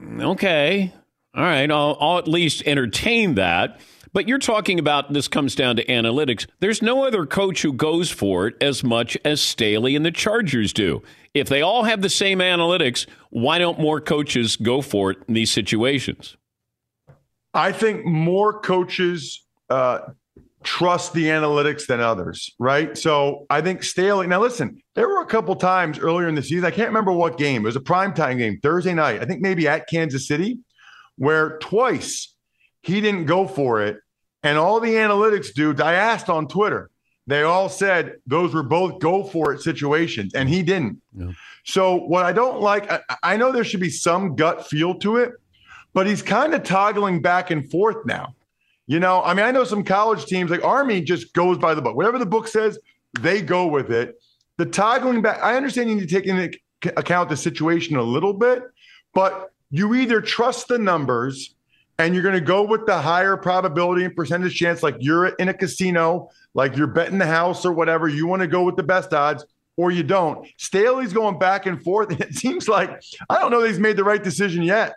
okay, all right, I'll at least entertain that. But you're talking about this comes down to analytics. There's no other coach who goes for it as much as Staley and the Chargers do. If they all have the same analytics, why don't more coaches go for it in these situations? I think more coaches trust the analytics than others, right? So I think Staley, now listen, there were a couple times earlier in the season, I can't remember what game, it was a primetime game, Thursday night, I think maybe at Kansas City, where twice he didn't go for it. And all the analytics dudes, I asked on Twitter, they all said those were both go for it situations, and he didn't. Yeah. So what I don't like, I know there should be some gut feel to it, but he's kind of toggling back and forth now. I know some college teams like Army just goes by the book. Whatever the book says, they go with it. The toggling back, I understand you need to take into account the situation a little bit, but you either trust the numbers and you're going to go with the higher probability and percentage chance, like you're in a casino, like you're betting the house or whatever. You want to go with the best odds, or you don't. Staley's going back and forth, and it seems like I don't know that he's made the right decision yet.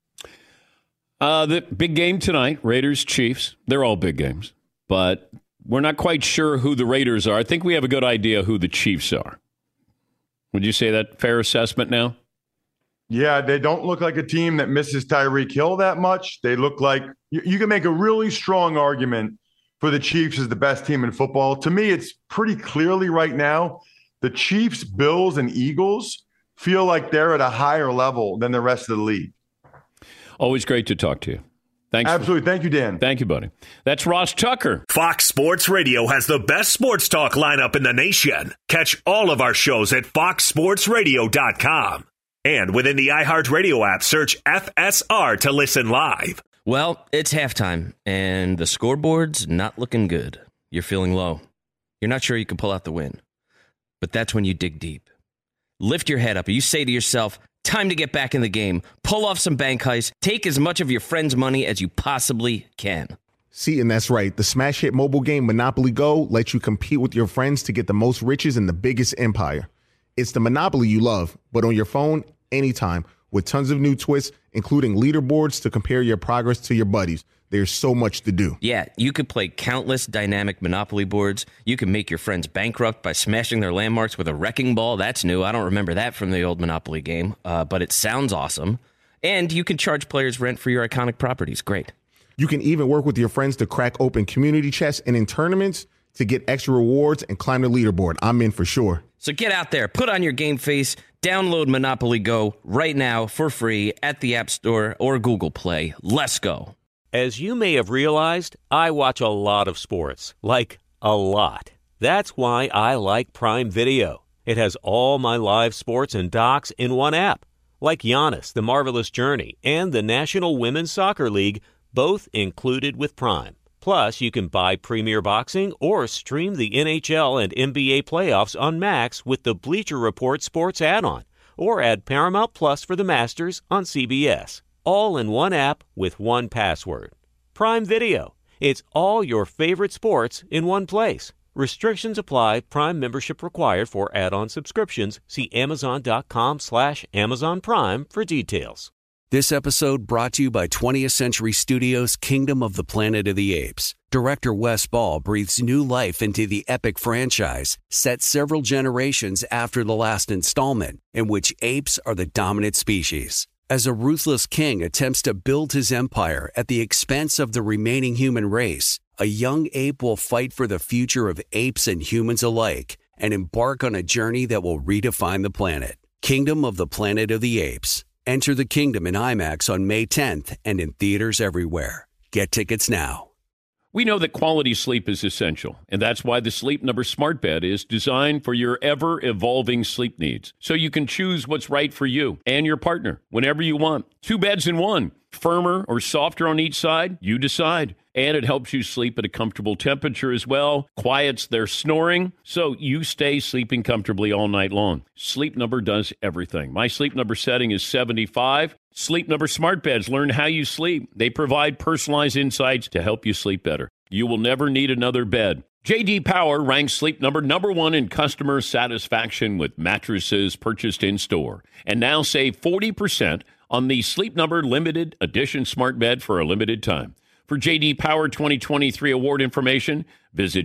The big game tonight, Raiders-Chiefs. They're all big games, but we're not quite sure who the Raiders are. I think we have a good idea who the Chiefs are. Would you say that fair assessment now? Yeah, they don't look like a team that misses Tyreek Hill that much. They look like you can make a really strong argument for the Chiefs as the best team in football. To me, it's pretty clearly right now the Chiefs, Bills, and Eagles feel like they're at a higher level than the rest of the league. Always great to talk to you. Thanks. Absolutely. Thank you, Dan. Thank you, buddy. That's Ross Tucker. Fox Sports Radio has the best sports talk lineup in the nation. Catch all of our shows at foxsportsradio.com. And within the iHeartRadio app, search FSR to listen live. Well, it's halftime, and the scoreboard's not looking good. You're feeling low. You're not sure you can pull out the win. But that's when you dig deep. Lift your head up, and you say to yourself, time to get back in the game. Pull off some bank heists. Take as much of your friend's money as you possibly can. See, and that's right. The smash hit mobile game Monopoly Go lets you compete with your friends to get the most riches in the biggest empire. It's the Monopoly you love, but on your phone, anytime, with tons of new twists, including leaderboards to compare your progress to your buddies. There's so much to do. Yeah, you could play countless dynamic Monopoly boards. You can make your friends bankrupt by smashing their landmarks with a wrecking ball. That's new. I don't remember that from the old Monopoly game, but it sounds awesome. And you can charge players rent for your iconic properties. Great. You can even work with your friends to crack open community chests, and in tournaments, to get extra rewards and climb the leaderboard. I'm in for sure. So get out there, put on your game face, download Monopoly Go right now for free at the App Store or Google Play. Let's go. As you may have realized, I watch a lot of sports, like a lot. That's why I like Prime Video. It has all my live sports and docs in one app, like Giannis, The Marvelous Journey, and the National Women's Soccer League, both included with Prime. Plus, you can buy Premier Boxing or stream the NHL and NBA playoffs on Max with the Bleacher Report Sports add-on, or add Paramount Plus for the Masters on CBS. All in one app with one password. Prime Video. It's all your favorite sports in one place. Restrictions apply. Prime membership required for add-on subscriptions. See Amazon.com/Amazon Prime for details. This episode brought to you by 20th Century Studios' Kingdom of the Planet of the Apes. Director Wes Ball breathes new life into the epic franchise, set several generations after the last installment, in which apes are the dominant species. As a ruthless king attempts to build his empire at the expense of the remaining human race, a young ape will fight for the future of apes and humans alike and embark on a journey that will redefine the planet. Kingdom of the Planet of the Apes. Enter the kingdom in IMAX on May 10th and in theaters everywhere. Get tickets now. We know that quality sleep is essential, and that's why the Sleep Number Smart Bed is designed for your ever-evolving sleep needs, so you can choose what's right for you and your partner whenever you want. 2 beds in one, firmer or softer on each side, you decide. And it helps you sleep at a comfortable temperature as well, quiets their snoring, so you stay sleeping comfortably all night long. Sleep Number does everything. My Sleep Number setting is 75. Sleep Number Smart Beds learn how you sleep. They provide personalized insights to help you sleep better. You will never need another bed. J.D. Power ranks Sleep Number #1 in customer satisfaction with mattresses purchased in-store. And now save 40% on the Sleep Number Limited Edition Smart Bed for a limited time. For J.D. Power 2023 award information, visit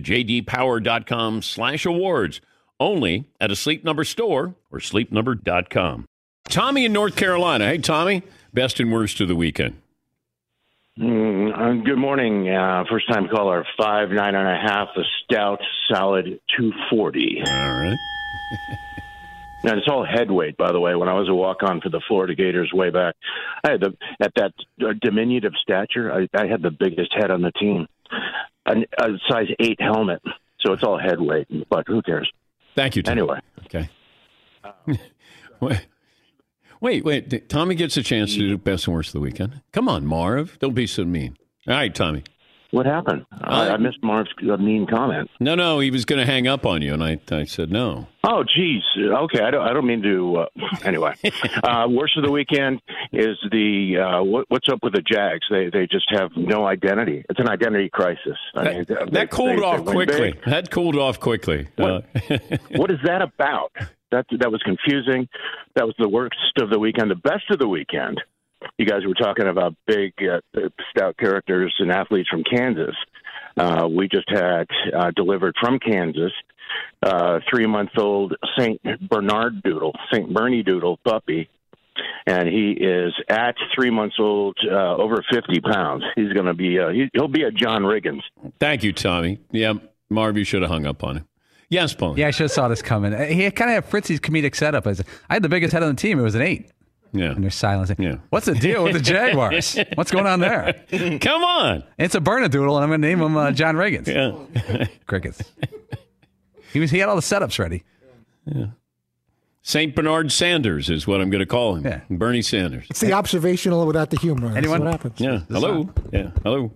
jdpower.com/awards. Only at a Sleep Number store or sleepnumber.com. Tommy in North Carolina. Hey, Tommy, best and worst of the weekend. Good morning. First-time caller, 5'9.5", a stout, solid 240. All right. Now, it's all head weight, by the way. When I was a walk-on for the Florida Gators way back, I had at that diminutive stature, I had the biggest head on the team, a size 8 helmet. So it's all head weight, but who cares? Thank you, Tommy. Anyway. Okay. Wait. Tommy gets a chance to do best and worst of the weekend. Come on, Marv. Don't be so mean. All right, Tommy. What happened? I missed Marv's mean comment. No, he was going to hang up on you, and I said no. Oh, geez. Okay, I don't mean to. Anyway, worst of the weekend is the what's up with the Jags? They just have no identity. It's an identity crisis. That cooled off quickly. That cooled off quickly. What is that about? That was confusing. That was the worst of the weekend. The best of the weekend. You guys were talking about big, stout characters and athletes from Kansas. We just had delivered from Kansas 3-month-old St. Bernie Doodle puppy, and he is at 3 months old, over 50 pounds. He's going to be he'll be a John Riggins. Thank you, Tommy. Yeah, Marv, you should have hung up on him. Yes, Paul. Yeah, I should have saw this coming. He kind of had Fritzy's comedic setup. I had the biggest head on the team. It was an 8. Yeah. And there's silence. Yeah. What's the deal with the Jaguars? What's going on there? Come on. It's a Bernedoodle, and I'm going to name him John Riggins. Yeah. Crickets. He had all the setups ready. Yeah. St. Bernard Sanders is what I'm going to call him. Yeah. Bernie Sanders. It's the observational without the humor. Anyone? That's what happens. Yeah. Hello. Yeah. Hello.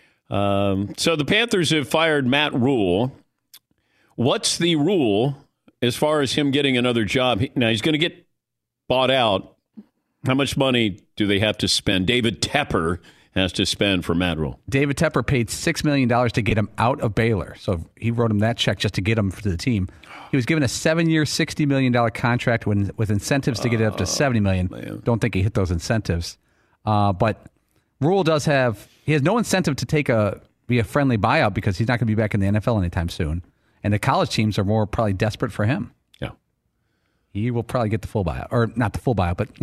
So the Panthers have fired Matt Rule. What's the rule as far as him getting another job? Now, he's going to get bought out. How much money do they have to spend? David Tepper has to spend for Matt Rule. David Tepper paid $6 million to get him out of Baylor. So he wrote him that check just to get him to the team. He was given a 7-year, $60 million contract with incentives to get it up to $70 million. Man. Don't think he hit those incentives. But Rule he has no incentive to be a friendly buyout because he's not going to be back in the NFL anytime soon. And the college teams are more probably desperate for him. Yeah. He will probably get the full buyout. Or not the full buyout, but,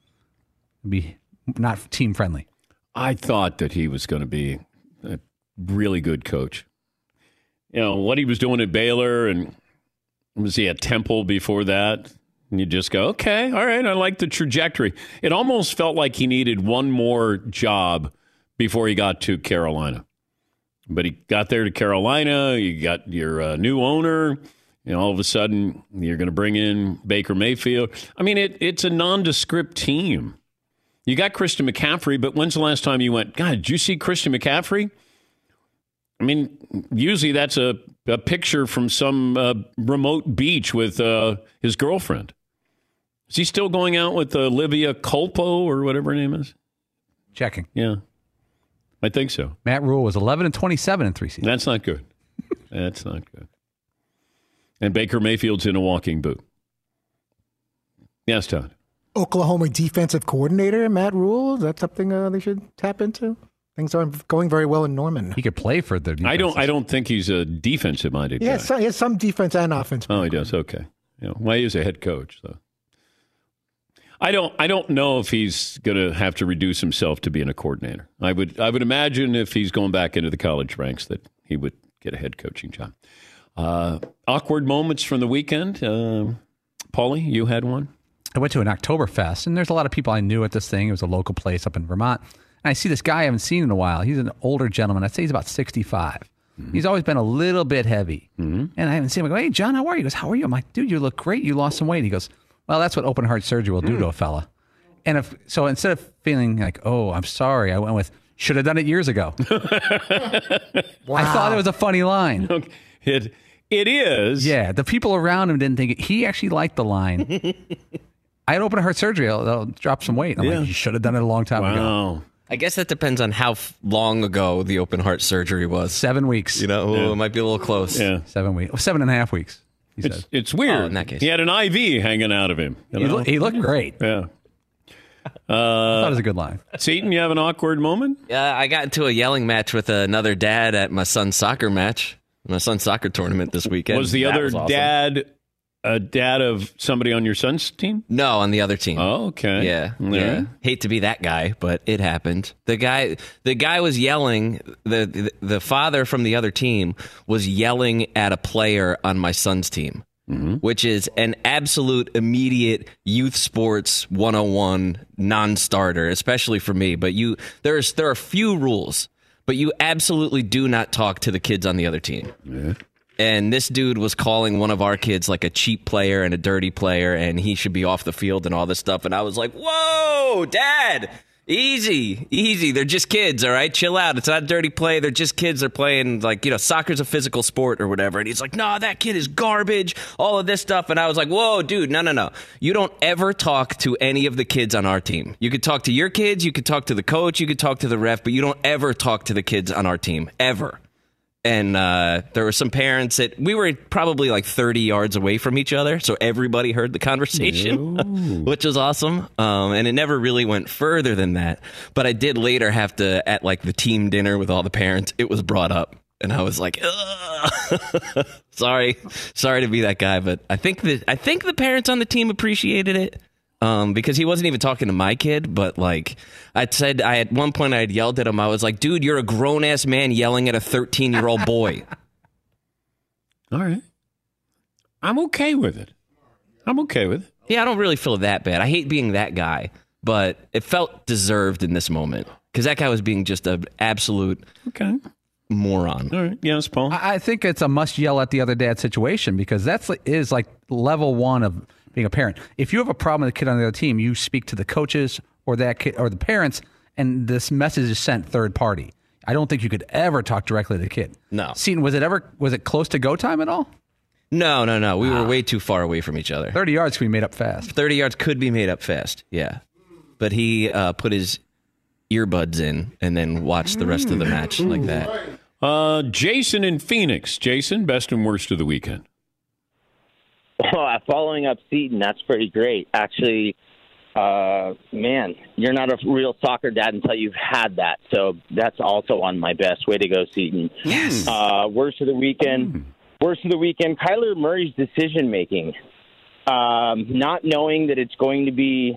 be not team friendly. I thought that he was going to be a really good coach. what he was doing at Baylor, and was he at Temple before that? And you just go, okay, all right, I like the trajectory. It almost felt like he needed one more job before he got to Carolina. But he got there to Carolina, you got your new owner, all of a sudden you're going to bring in Baker Mayfield. I mean, it's a nondescript team. You got Christian McCaffrey, but when's the last time you went, God, did you see Christian McCaffrey? I mean, usually that's a picture from some remote beach with his girlfriend. Is he still going out with Olivia Culpo or whatever her name is? Checking. Yeah, I think so. Matt Rule was 11-27 in 3 seasons. That's not good. That's not good. And Baker Mayfield's in a walking boot. Yes, Todd. Oklahoma defensive coordinator, Matt Rule. Is that something they should tap into? Things aren't going very well in Norman. He could play for the defense. I don't think he's a defensive-minded guy. Yeah, he has some defense and offense. Oh, he does. Okay. Well, he is a head coach, so. I don't know if he's going to have to reduce himself to being a coordinator. I would imagine if he's going back into the college ranks that he would get a head coaching job. Awkward moments from the weekend. Paulie, you had one? I went to an Oktoberfest, and there's a lot of people I knew at this thing. It was a local place up in Vermont. And I see this guy I haven't seen in a while. He's an older gentleman. I'd say he's about 65. Mm-hmm. He's always been a little bit heavy. Mm-hmm. And I haven't seen him. I go, hey, John, how are you? He goes, how are you? I'm like, dude, you look great. You lost some weight. He goes, well, that's what open heart surgery will do to a fella. And so instead of feeling like, oh, I'm sorry, I went with, should have done it years ago. Wow. I thought it was a funny line. It is. Yeah, the people around him didn't think it. He actually liked the line. I had open heart surgery. I'll drop some weight. I'm like, you should have done it a long time ago. I guess that depends on how long ago the open heart surgery was. 7 weeks. It might be a little close. Yeah. 7 weeks. 7.5 weeks, he said. It's weird. Oh, in that case. He had an IV hanging out of him. He looked great. Yeah. I thought it was a good line. Seton, you have an awkward moment? Yeah, I got into a yelling match with another dad at my son's soccer match, my son's soccer tournament this weekend. Was the other dad a dad of somebody on your son's team? No, on the other team. Oh, okay. Yeah. Hate to be that guy, but it happened. The guy was yelling. The father from the other team was yelling at a player on my son's team, which is an absolute immediate youth sports 101 non-starter, especially for me. But there are few rules, but you absolutely do not talk to the kids on the other team. Yeah. And this dude was calling one of our kids like a cheap player and a dirty player, and he should be off the field and all this stuff. And I was like, whoa, Dad, easy. They're just kids, all right? Chill out. It's not a dirty play. They're just kids. They're playing, soccer's a physical sport or whatever. And he's like, no, that kid is garbage, all of this stuff. And I was like, whoa, dude, no. You don't ever talk to any of the kids on our team. You could talk to your kids. You could talk to the coach. You could talk to the ref. But you don't ever talk to the kids on our team, ever. And there were some parents that we were probably like 30 yards away from each other. So everybody heard the conversation, which was awesome. And it never really went further than that. But I did later have to, at like the team dinner with all the parents, it was brought up. And I was like, sorry to be that guy. But I think the parents on the team appreciated it. Because he wasn't even talking to my kid, but like at one point I had yelled at him. I was like, dude, you're a grown ass man yelling at a 13-year-old boy. All right. I'm okay with it. Yeah, I don't really feel that bad. I hate being that guy, but it felt deserved in this moment because that guy was being just an absolute moron. All right. Yes, Paul. I think it's a must yell at the other dad situation because that is like level one of being a parent. If you have a problem with a kid on the other team, you speak to the coaches or that kid or the parents, and this message is sent third party. I don't think you could ever talk directly to the kid. No. Seton, was it close to go time at all? No. We were way too far away from each other. 30 yards could be made up fast. 30 yards could be made up fast, yeah. But he put his earbuds in and then watched the rest of the match like that. Jason in Phoenix. Jason, best and worst of the weekend. Following up Seton, that's pretty great. Actually, man, you're not a real soccer dad until you've had that. So that's also on my best. Way to go, Seton. Yes. Worst of the weekend. Kyler Murray's decision making. Not knowing that it's going to be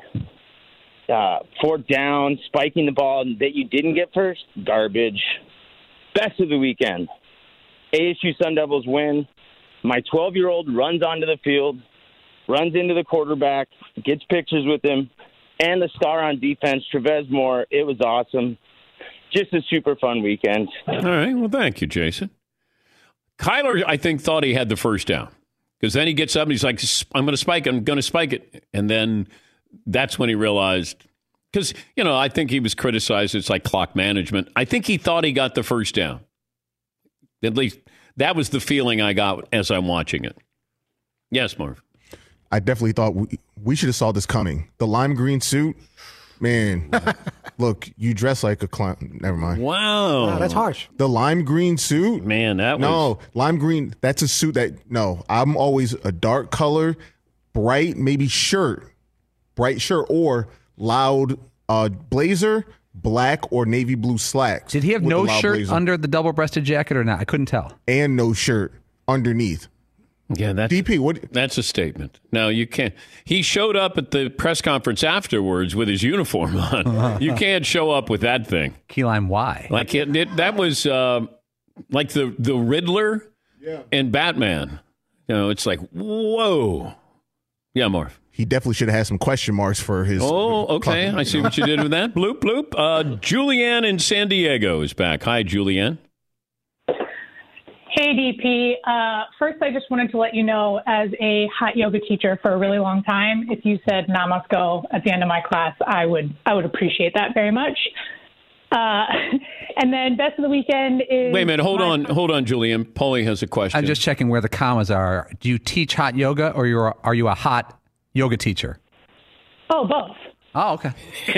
fourth down, spiking the ball that you didn't get first. Garbage. Best of the weekend. ASU Sun Devils win. My 12-year-old runs onto the field, runs into the quarterback, gets pictures with him, and the star on defense, Trevez Moore. It was awesome. Just a super fun weekend. All right. Well, thank you, Jason. Kyler, I think, thought he had the first down because then he gets up and he's like, I'm going to spike it. And then that's when he realized, because, I think he was criticized. It's like clock management. I think he thought he got the first down. At least that was the feeling I got as I'm watching it. Yes, Marv. I definitely thought we should have saw this coming. The lime green suit, man. Look, you dress like a clown. Never mind. Wow, that's harsh. The lime green suit, man. Lime green. That's a suit I'm always a dark color, bright, maybe bright shirt, or loud blazer. Black or navy blue slacks. Did he have no shirt blazer. under the double-breasted jacket or not? I couldn't tell. And no shirt underneath. Yeah, that's DP. That's a statement. No, you can't. He showed up at the press conference afterwards with his uniform on. You can't show up with that thing. Key lime, why? Like that was like the Riddler and Batman. It's like, whoa. Yeah, Marv. He definitely should have had some question marks for his. Oh, okay. I see what you did with that. Bloop, bloop. Julianne in San Diego is back. Hi, Julianne. Hey, DP. First, I just wanted to let you know, as a hot yoga teacher for a really long time, if you said namaste at the end of my class, I would appreciate that very much. And then best of the weekend is... Wait a minute. Hold on, Julianne. Paulie has a question. I'm just checking where the commas are. Do you teach hot yoga, or are you a hot yoga teacher? Oh, both. Oh, okay.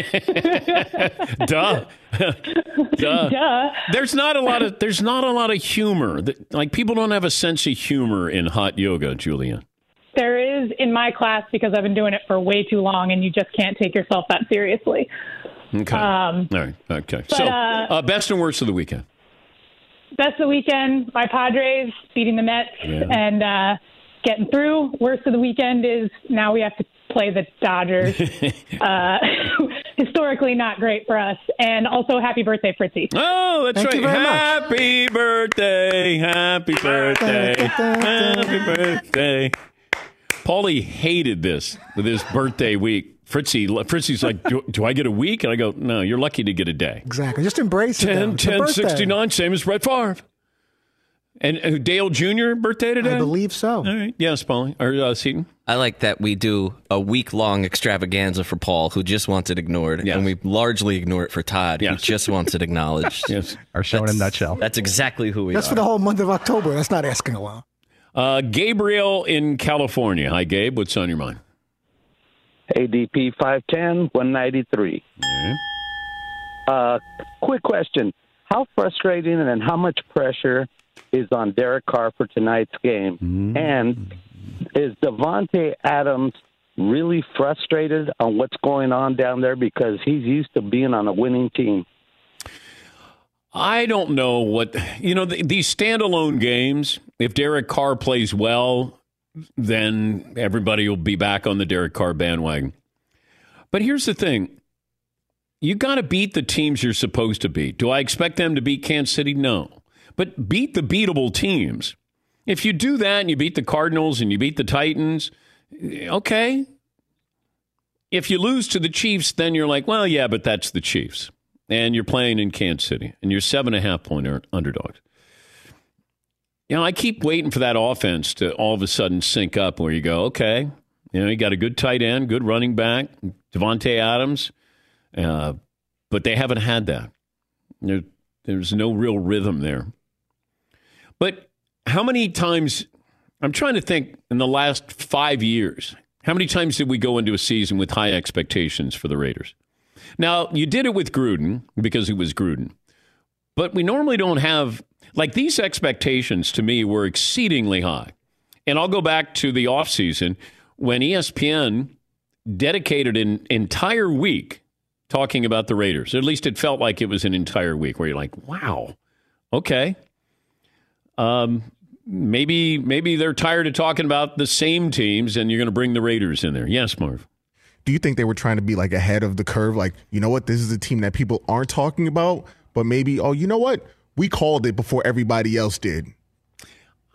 Duh. Duh. There's not a lot of humor. Like, people don't have a sense of humor in hot yoga, Julianne. There is in my class, because I've been doing it for way too long, and you just can't take yourself that seriously. Okay. All right. Okay. But, so, best and worst of the weekend. Best of the weekend, my Padres beating the Mets and getting through. Worst of the weekend is now we have to play the Dodgers. Historically not great for us. And also, happy birthday, Fritzy. Oh, that's Thank right. you very Happy birthday. Happy birthday. Happy birthday. Paulie hated this with his birthday week. Fritzy's like, do I get a week? And I go, no, you're lucky to get a day. Exactly. Just embrace it. 10/69, same as Brett Favre. And Dale Jr. birthday today? I believe so. All right. Yes, Paulie. Or Seton. I like that we do a week-long extravaganza for Paul, who just wants it ignored, and we largely ignore it for Todd, who just wants it acknowledged. Yes. Our show in a nutshell. That's exactly who we That's are. for the whole month of October. That's not asking a lot. Gabriel in California. Hi, Gabe. What's on your mind? ADP 5'10", 193. Quick question. How frustrating and how much pressure is on Derek Carr for tonight's game? And is Davante Adams really frustrated on what's going on down there because he's used to being on a winning team? I don't know what, these standalone games, if Derek Carr plays well, then everybody will be back on the Derek Carr bandwagon. But here's the thing. You got to beat the teams you're supposed to beat. Do I expect them to beat Kansas City? No. But beat the beatable teams. If you do that and you beat the Cardinals and you beat the Titans, okay. If you lose to the Chiefs, then you're like, well, yeah, but that's the Chiefs. And you're playing in Kansas City, and you're 7.5-point underdogs. I keep waiting for that offense to all of a sudden sync up where you go, okay, you got a good tight end, good running back, Davante Adams, but they haven't had that. There's no real rhythm there. But how many times, I'm trying to think in the last 5 years, how many times did we go into a season with high expectations for the Raiders? Now, you did it with Gruden because it was Gruden. But we normally don't have, like, these expectations to me were exceedingly high. And I'll go back to the offseason when ESPN dedicated an entire week talking about the Raiders. Or at least it felt like it was an entire week where you're like, wow, okay. Maybe they're tired of talking about the same teams and you're going to bring the Raiders in there. Yes, Marv. Do you think they were trying to be like ahead of the curve? Like, you know what? This is a team that people aren't talking about, but maybe, oh, you know what? We called it before everybody else did.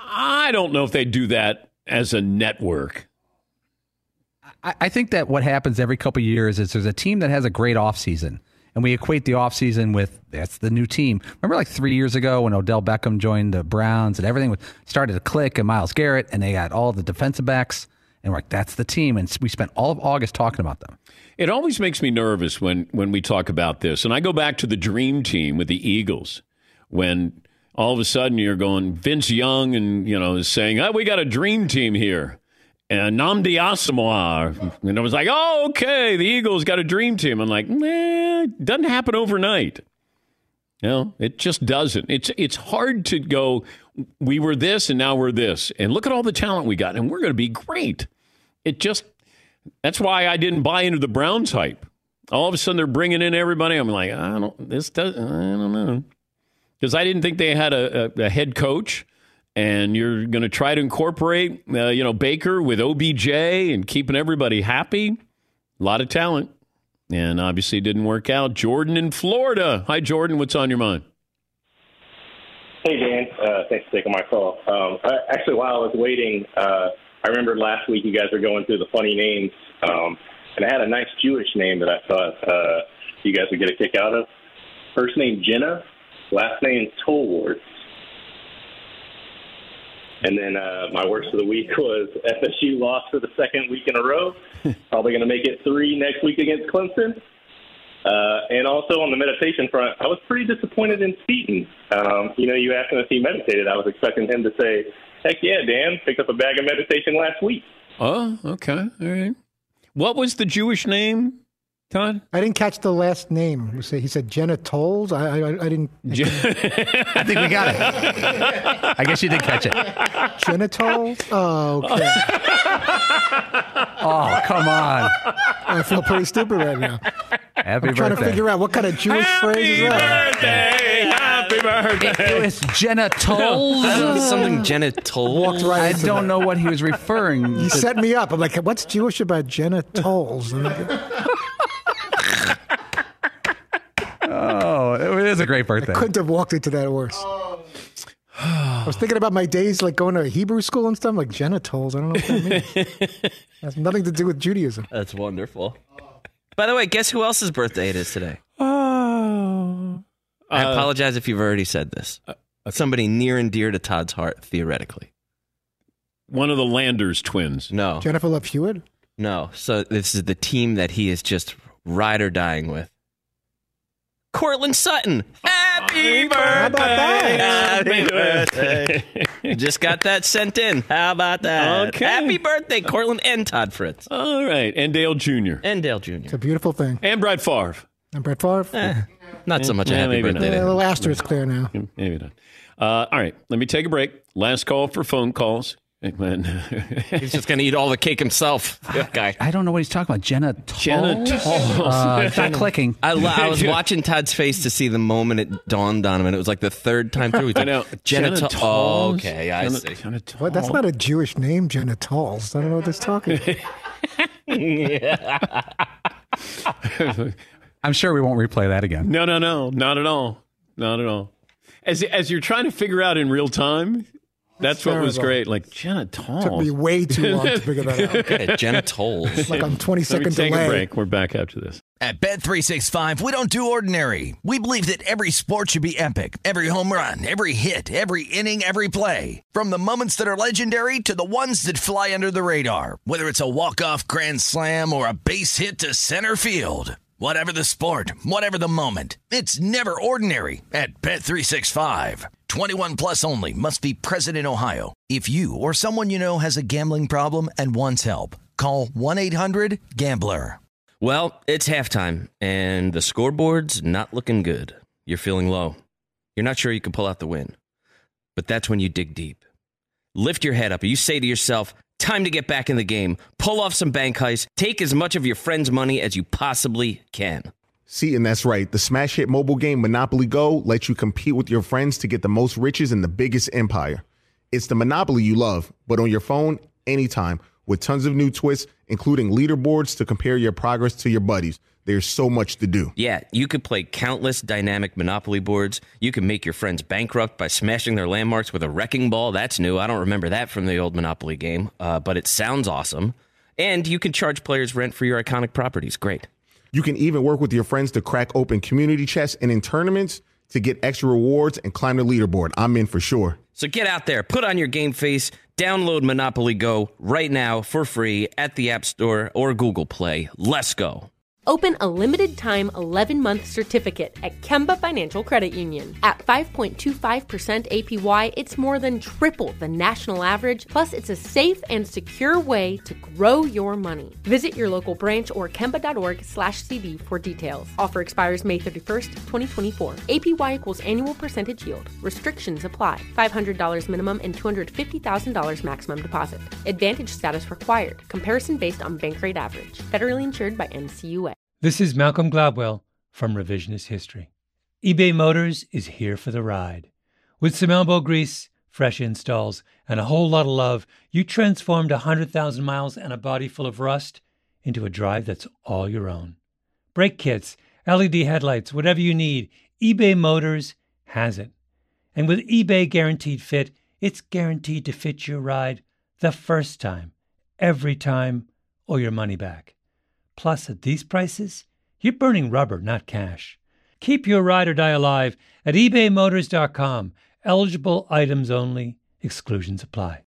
I don't know if they do that as a network. I think that what happens every couple of years is there's a team that has a great offseason, and we equate the offseason with that's the new team. Remember like 3 years ago when Odell Beckham joined the Browns and everything started to click, and Myles Garrett, and they got all the defensive backs, and we're like, that's the team. And we spent all of August talking about them. It always makes me nervous when we talk about this. And I go back to the dream team with the Eagles when all of a sudden you're going, Vince Young and, is saying, we got a dream team here. And Nnamdi Asomugha. And I was like, oh, okay, the Eagles got a dream team. I'm like, it doesn't happen overnight. It just doesn't. It's hard to go, we were this and now we're this. And look at all the talent we got, and we're going to be great. That's why I didn't buy into the Browns hype. All of a sudden they're bringing in everybody. I'm like, I don't know. Because I didn't think they had a head coach. And you're going to try to incorporate, Baker with OBJ and keeping everybody happy. A lot of talent. And obviously it didn't work out. Jordan in Florida. Hi, Jordan. What's on your mind? Hey, Dan. Thanks for taking my call. Actually, while I was waiting, I remembered last week you guys were going through the funny names. And I had a nice Jewish name that I thought you guys would get a kick out of. First name, Jenna. Last name, Tollwards. And then my worst of the week was FSU lost for the second week in a row. Probably going to make it 3 next week against Clemson. And also on the meditation front, I was pretty disappointed in Seton. You asked him if he meditated. I was expecting him to say, heck yeah, Dan, picked up a bag of meditation last week. Oh, okay. All right. What was the Jewish name, Todd? I didn't catch the last name. He said Jenna Tolles. I didn't. I think we got it. I guess you did catch it. Jenna Tolles? Oh, okay. Oh, come on. I feel pretty stupid right now. I'm trying to figure out what kind of Jewish phrase is that. Happy birthday. It was Jenna Tolles. Something Jenna Tolles. I don't know what he was referring. He set me up. I'm like, what's Jewish about Jenna Tolles? Oh, it is a great birthday. I couldn't have walked into that worse. I was thinking about my days like going to Hebrew school and stuff, like genitals. I don't know what that means. It has nothing to do with Judaism. That's wonderful. By the way, guess who else's birthday it is today? Oh. I apologize if you've already said this. Somebody near and dear to Todd's heart, theoretically. One of the Landers twins. No. Jennifer Love Hewitt? No. So this is the team that he is just ride or dying with. Cortland Sutton. Happy birthday. How about that? Happy birthday. Just got that sent in. How about that? Okay. Happy birthday, Cortland and Todd Fritz. All right. And Dale Jr. It's a beautiful thing. And Brett Favre. And Brett Favre? Not so much a happy birthday. A little asterisk clear now. Maybe not. All right. Let me take a break. Last call for phone calls. He's just going to eat all the cake himself. Guy. I don't know what he's talking about. Jenna Tolles? Tolles. It's not clicking. I was watching Todd's face to see the moment it dawned on him, and it was like the third time through. I know. Jenna Tolles. Oh, okay. I see. What? That's not a Jewish name, Jenna Tolles. I don't know what that's talking about. I'm sure we won't replay that again. No. Not at all. Not at all. As you're trying to figure out in real time, that's what was great. Like, Jenna Tolles. Took me way too long to figure that out. Okay, Jenna Tolles. It's like I'm 20 seconds delay. Take a break. away. We're back after this. At Bet365, we don't do ordinary. We believe that every sport should be epic. Every home run, every hit, every inning, every play. From the moments that are legendary to the ones that fly under the radar. Whether it's a walk-off grand slam or a base hit to center field. Whatever the sport, whatever the moment, it's never ordinary at Bet365. 21 plus only. Must be present in Ohio. If you or someone you know has a gambling problem and wants help, call 1-800-GAMBLER. Well, it's halftime, and the scoreboard's not looking good. You're feeling low. You're not sure you can pull out the win. But that's when you dig deep. Lift your head up. You say to yourself, time to get back in the game. Pull off some bank heists. Take as much of your friend's money as you possibly can. See, and that's right. The smash hit mobile game Monopoly Go lets you compete with your friends to get the most riches in the biggest empire. It's the Monopoly you love, but on your phone, anytime, with tons of new twists, including leaderboards to compare your progress to your buddies. There's so much to do. Yeah, you could play countless dynamic Monopoly boards. You can make your friends bankrupt by smashing their landmarks with a wrecking ball. That's new. I don't remember that from the old Monopoly game, but it sounds awesome. And you can charge players rent for your iconic properties. Great. You can even work with your friends to crack open community chests and in tournaments to get extra rewards and climb the leaderboard. I'm in for sure. So get out there, put on your game face, download Monopoly Go right now for free at the App Store or Google Play. Let's go. Open a limited-time 11-month certificate at Kemba Financial Credit Union. At 5.25% APY, it's more than triple the national average, plus it's a safe and secure way to grow your money. Visit your local branch or kemba.org/CD for details. Offer expires May 31st, 2024. APY equals annual percentage yield. Restrictions apply. $500 minimum and $250,000 maximum deposit. Advantage status required. Comparison based on bank rate average. Federally insured by NCUA. This is Malcolm Gladwell from Revisionist History. eBay Motors is here for the ride. With some elbow grease, fresh installs, and a whole lot of love, you transformed 100,000 miles and a body full of rust into a drive that's all your own. Brake kits, LED headlights, whatever you need, eBay Motors has it. And with eBay Guaranteed Fit, it's guaranteed to fit your ride the first time, every time, or your money back. Plus, at these prices, you're burning rubber, not cash. Keep your ride or die alive at ebaymotors.com. Eligible items only. Exclusions apply.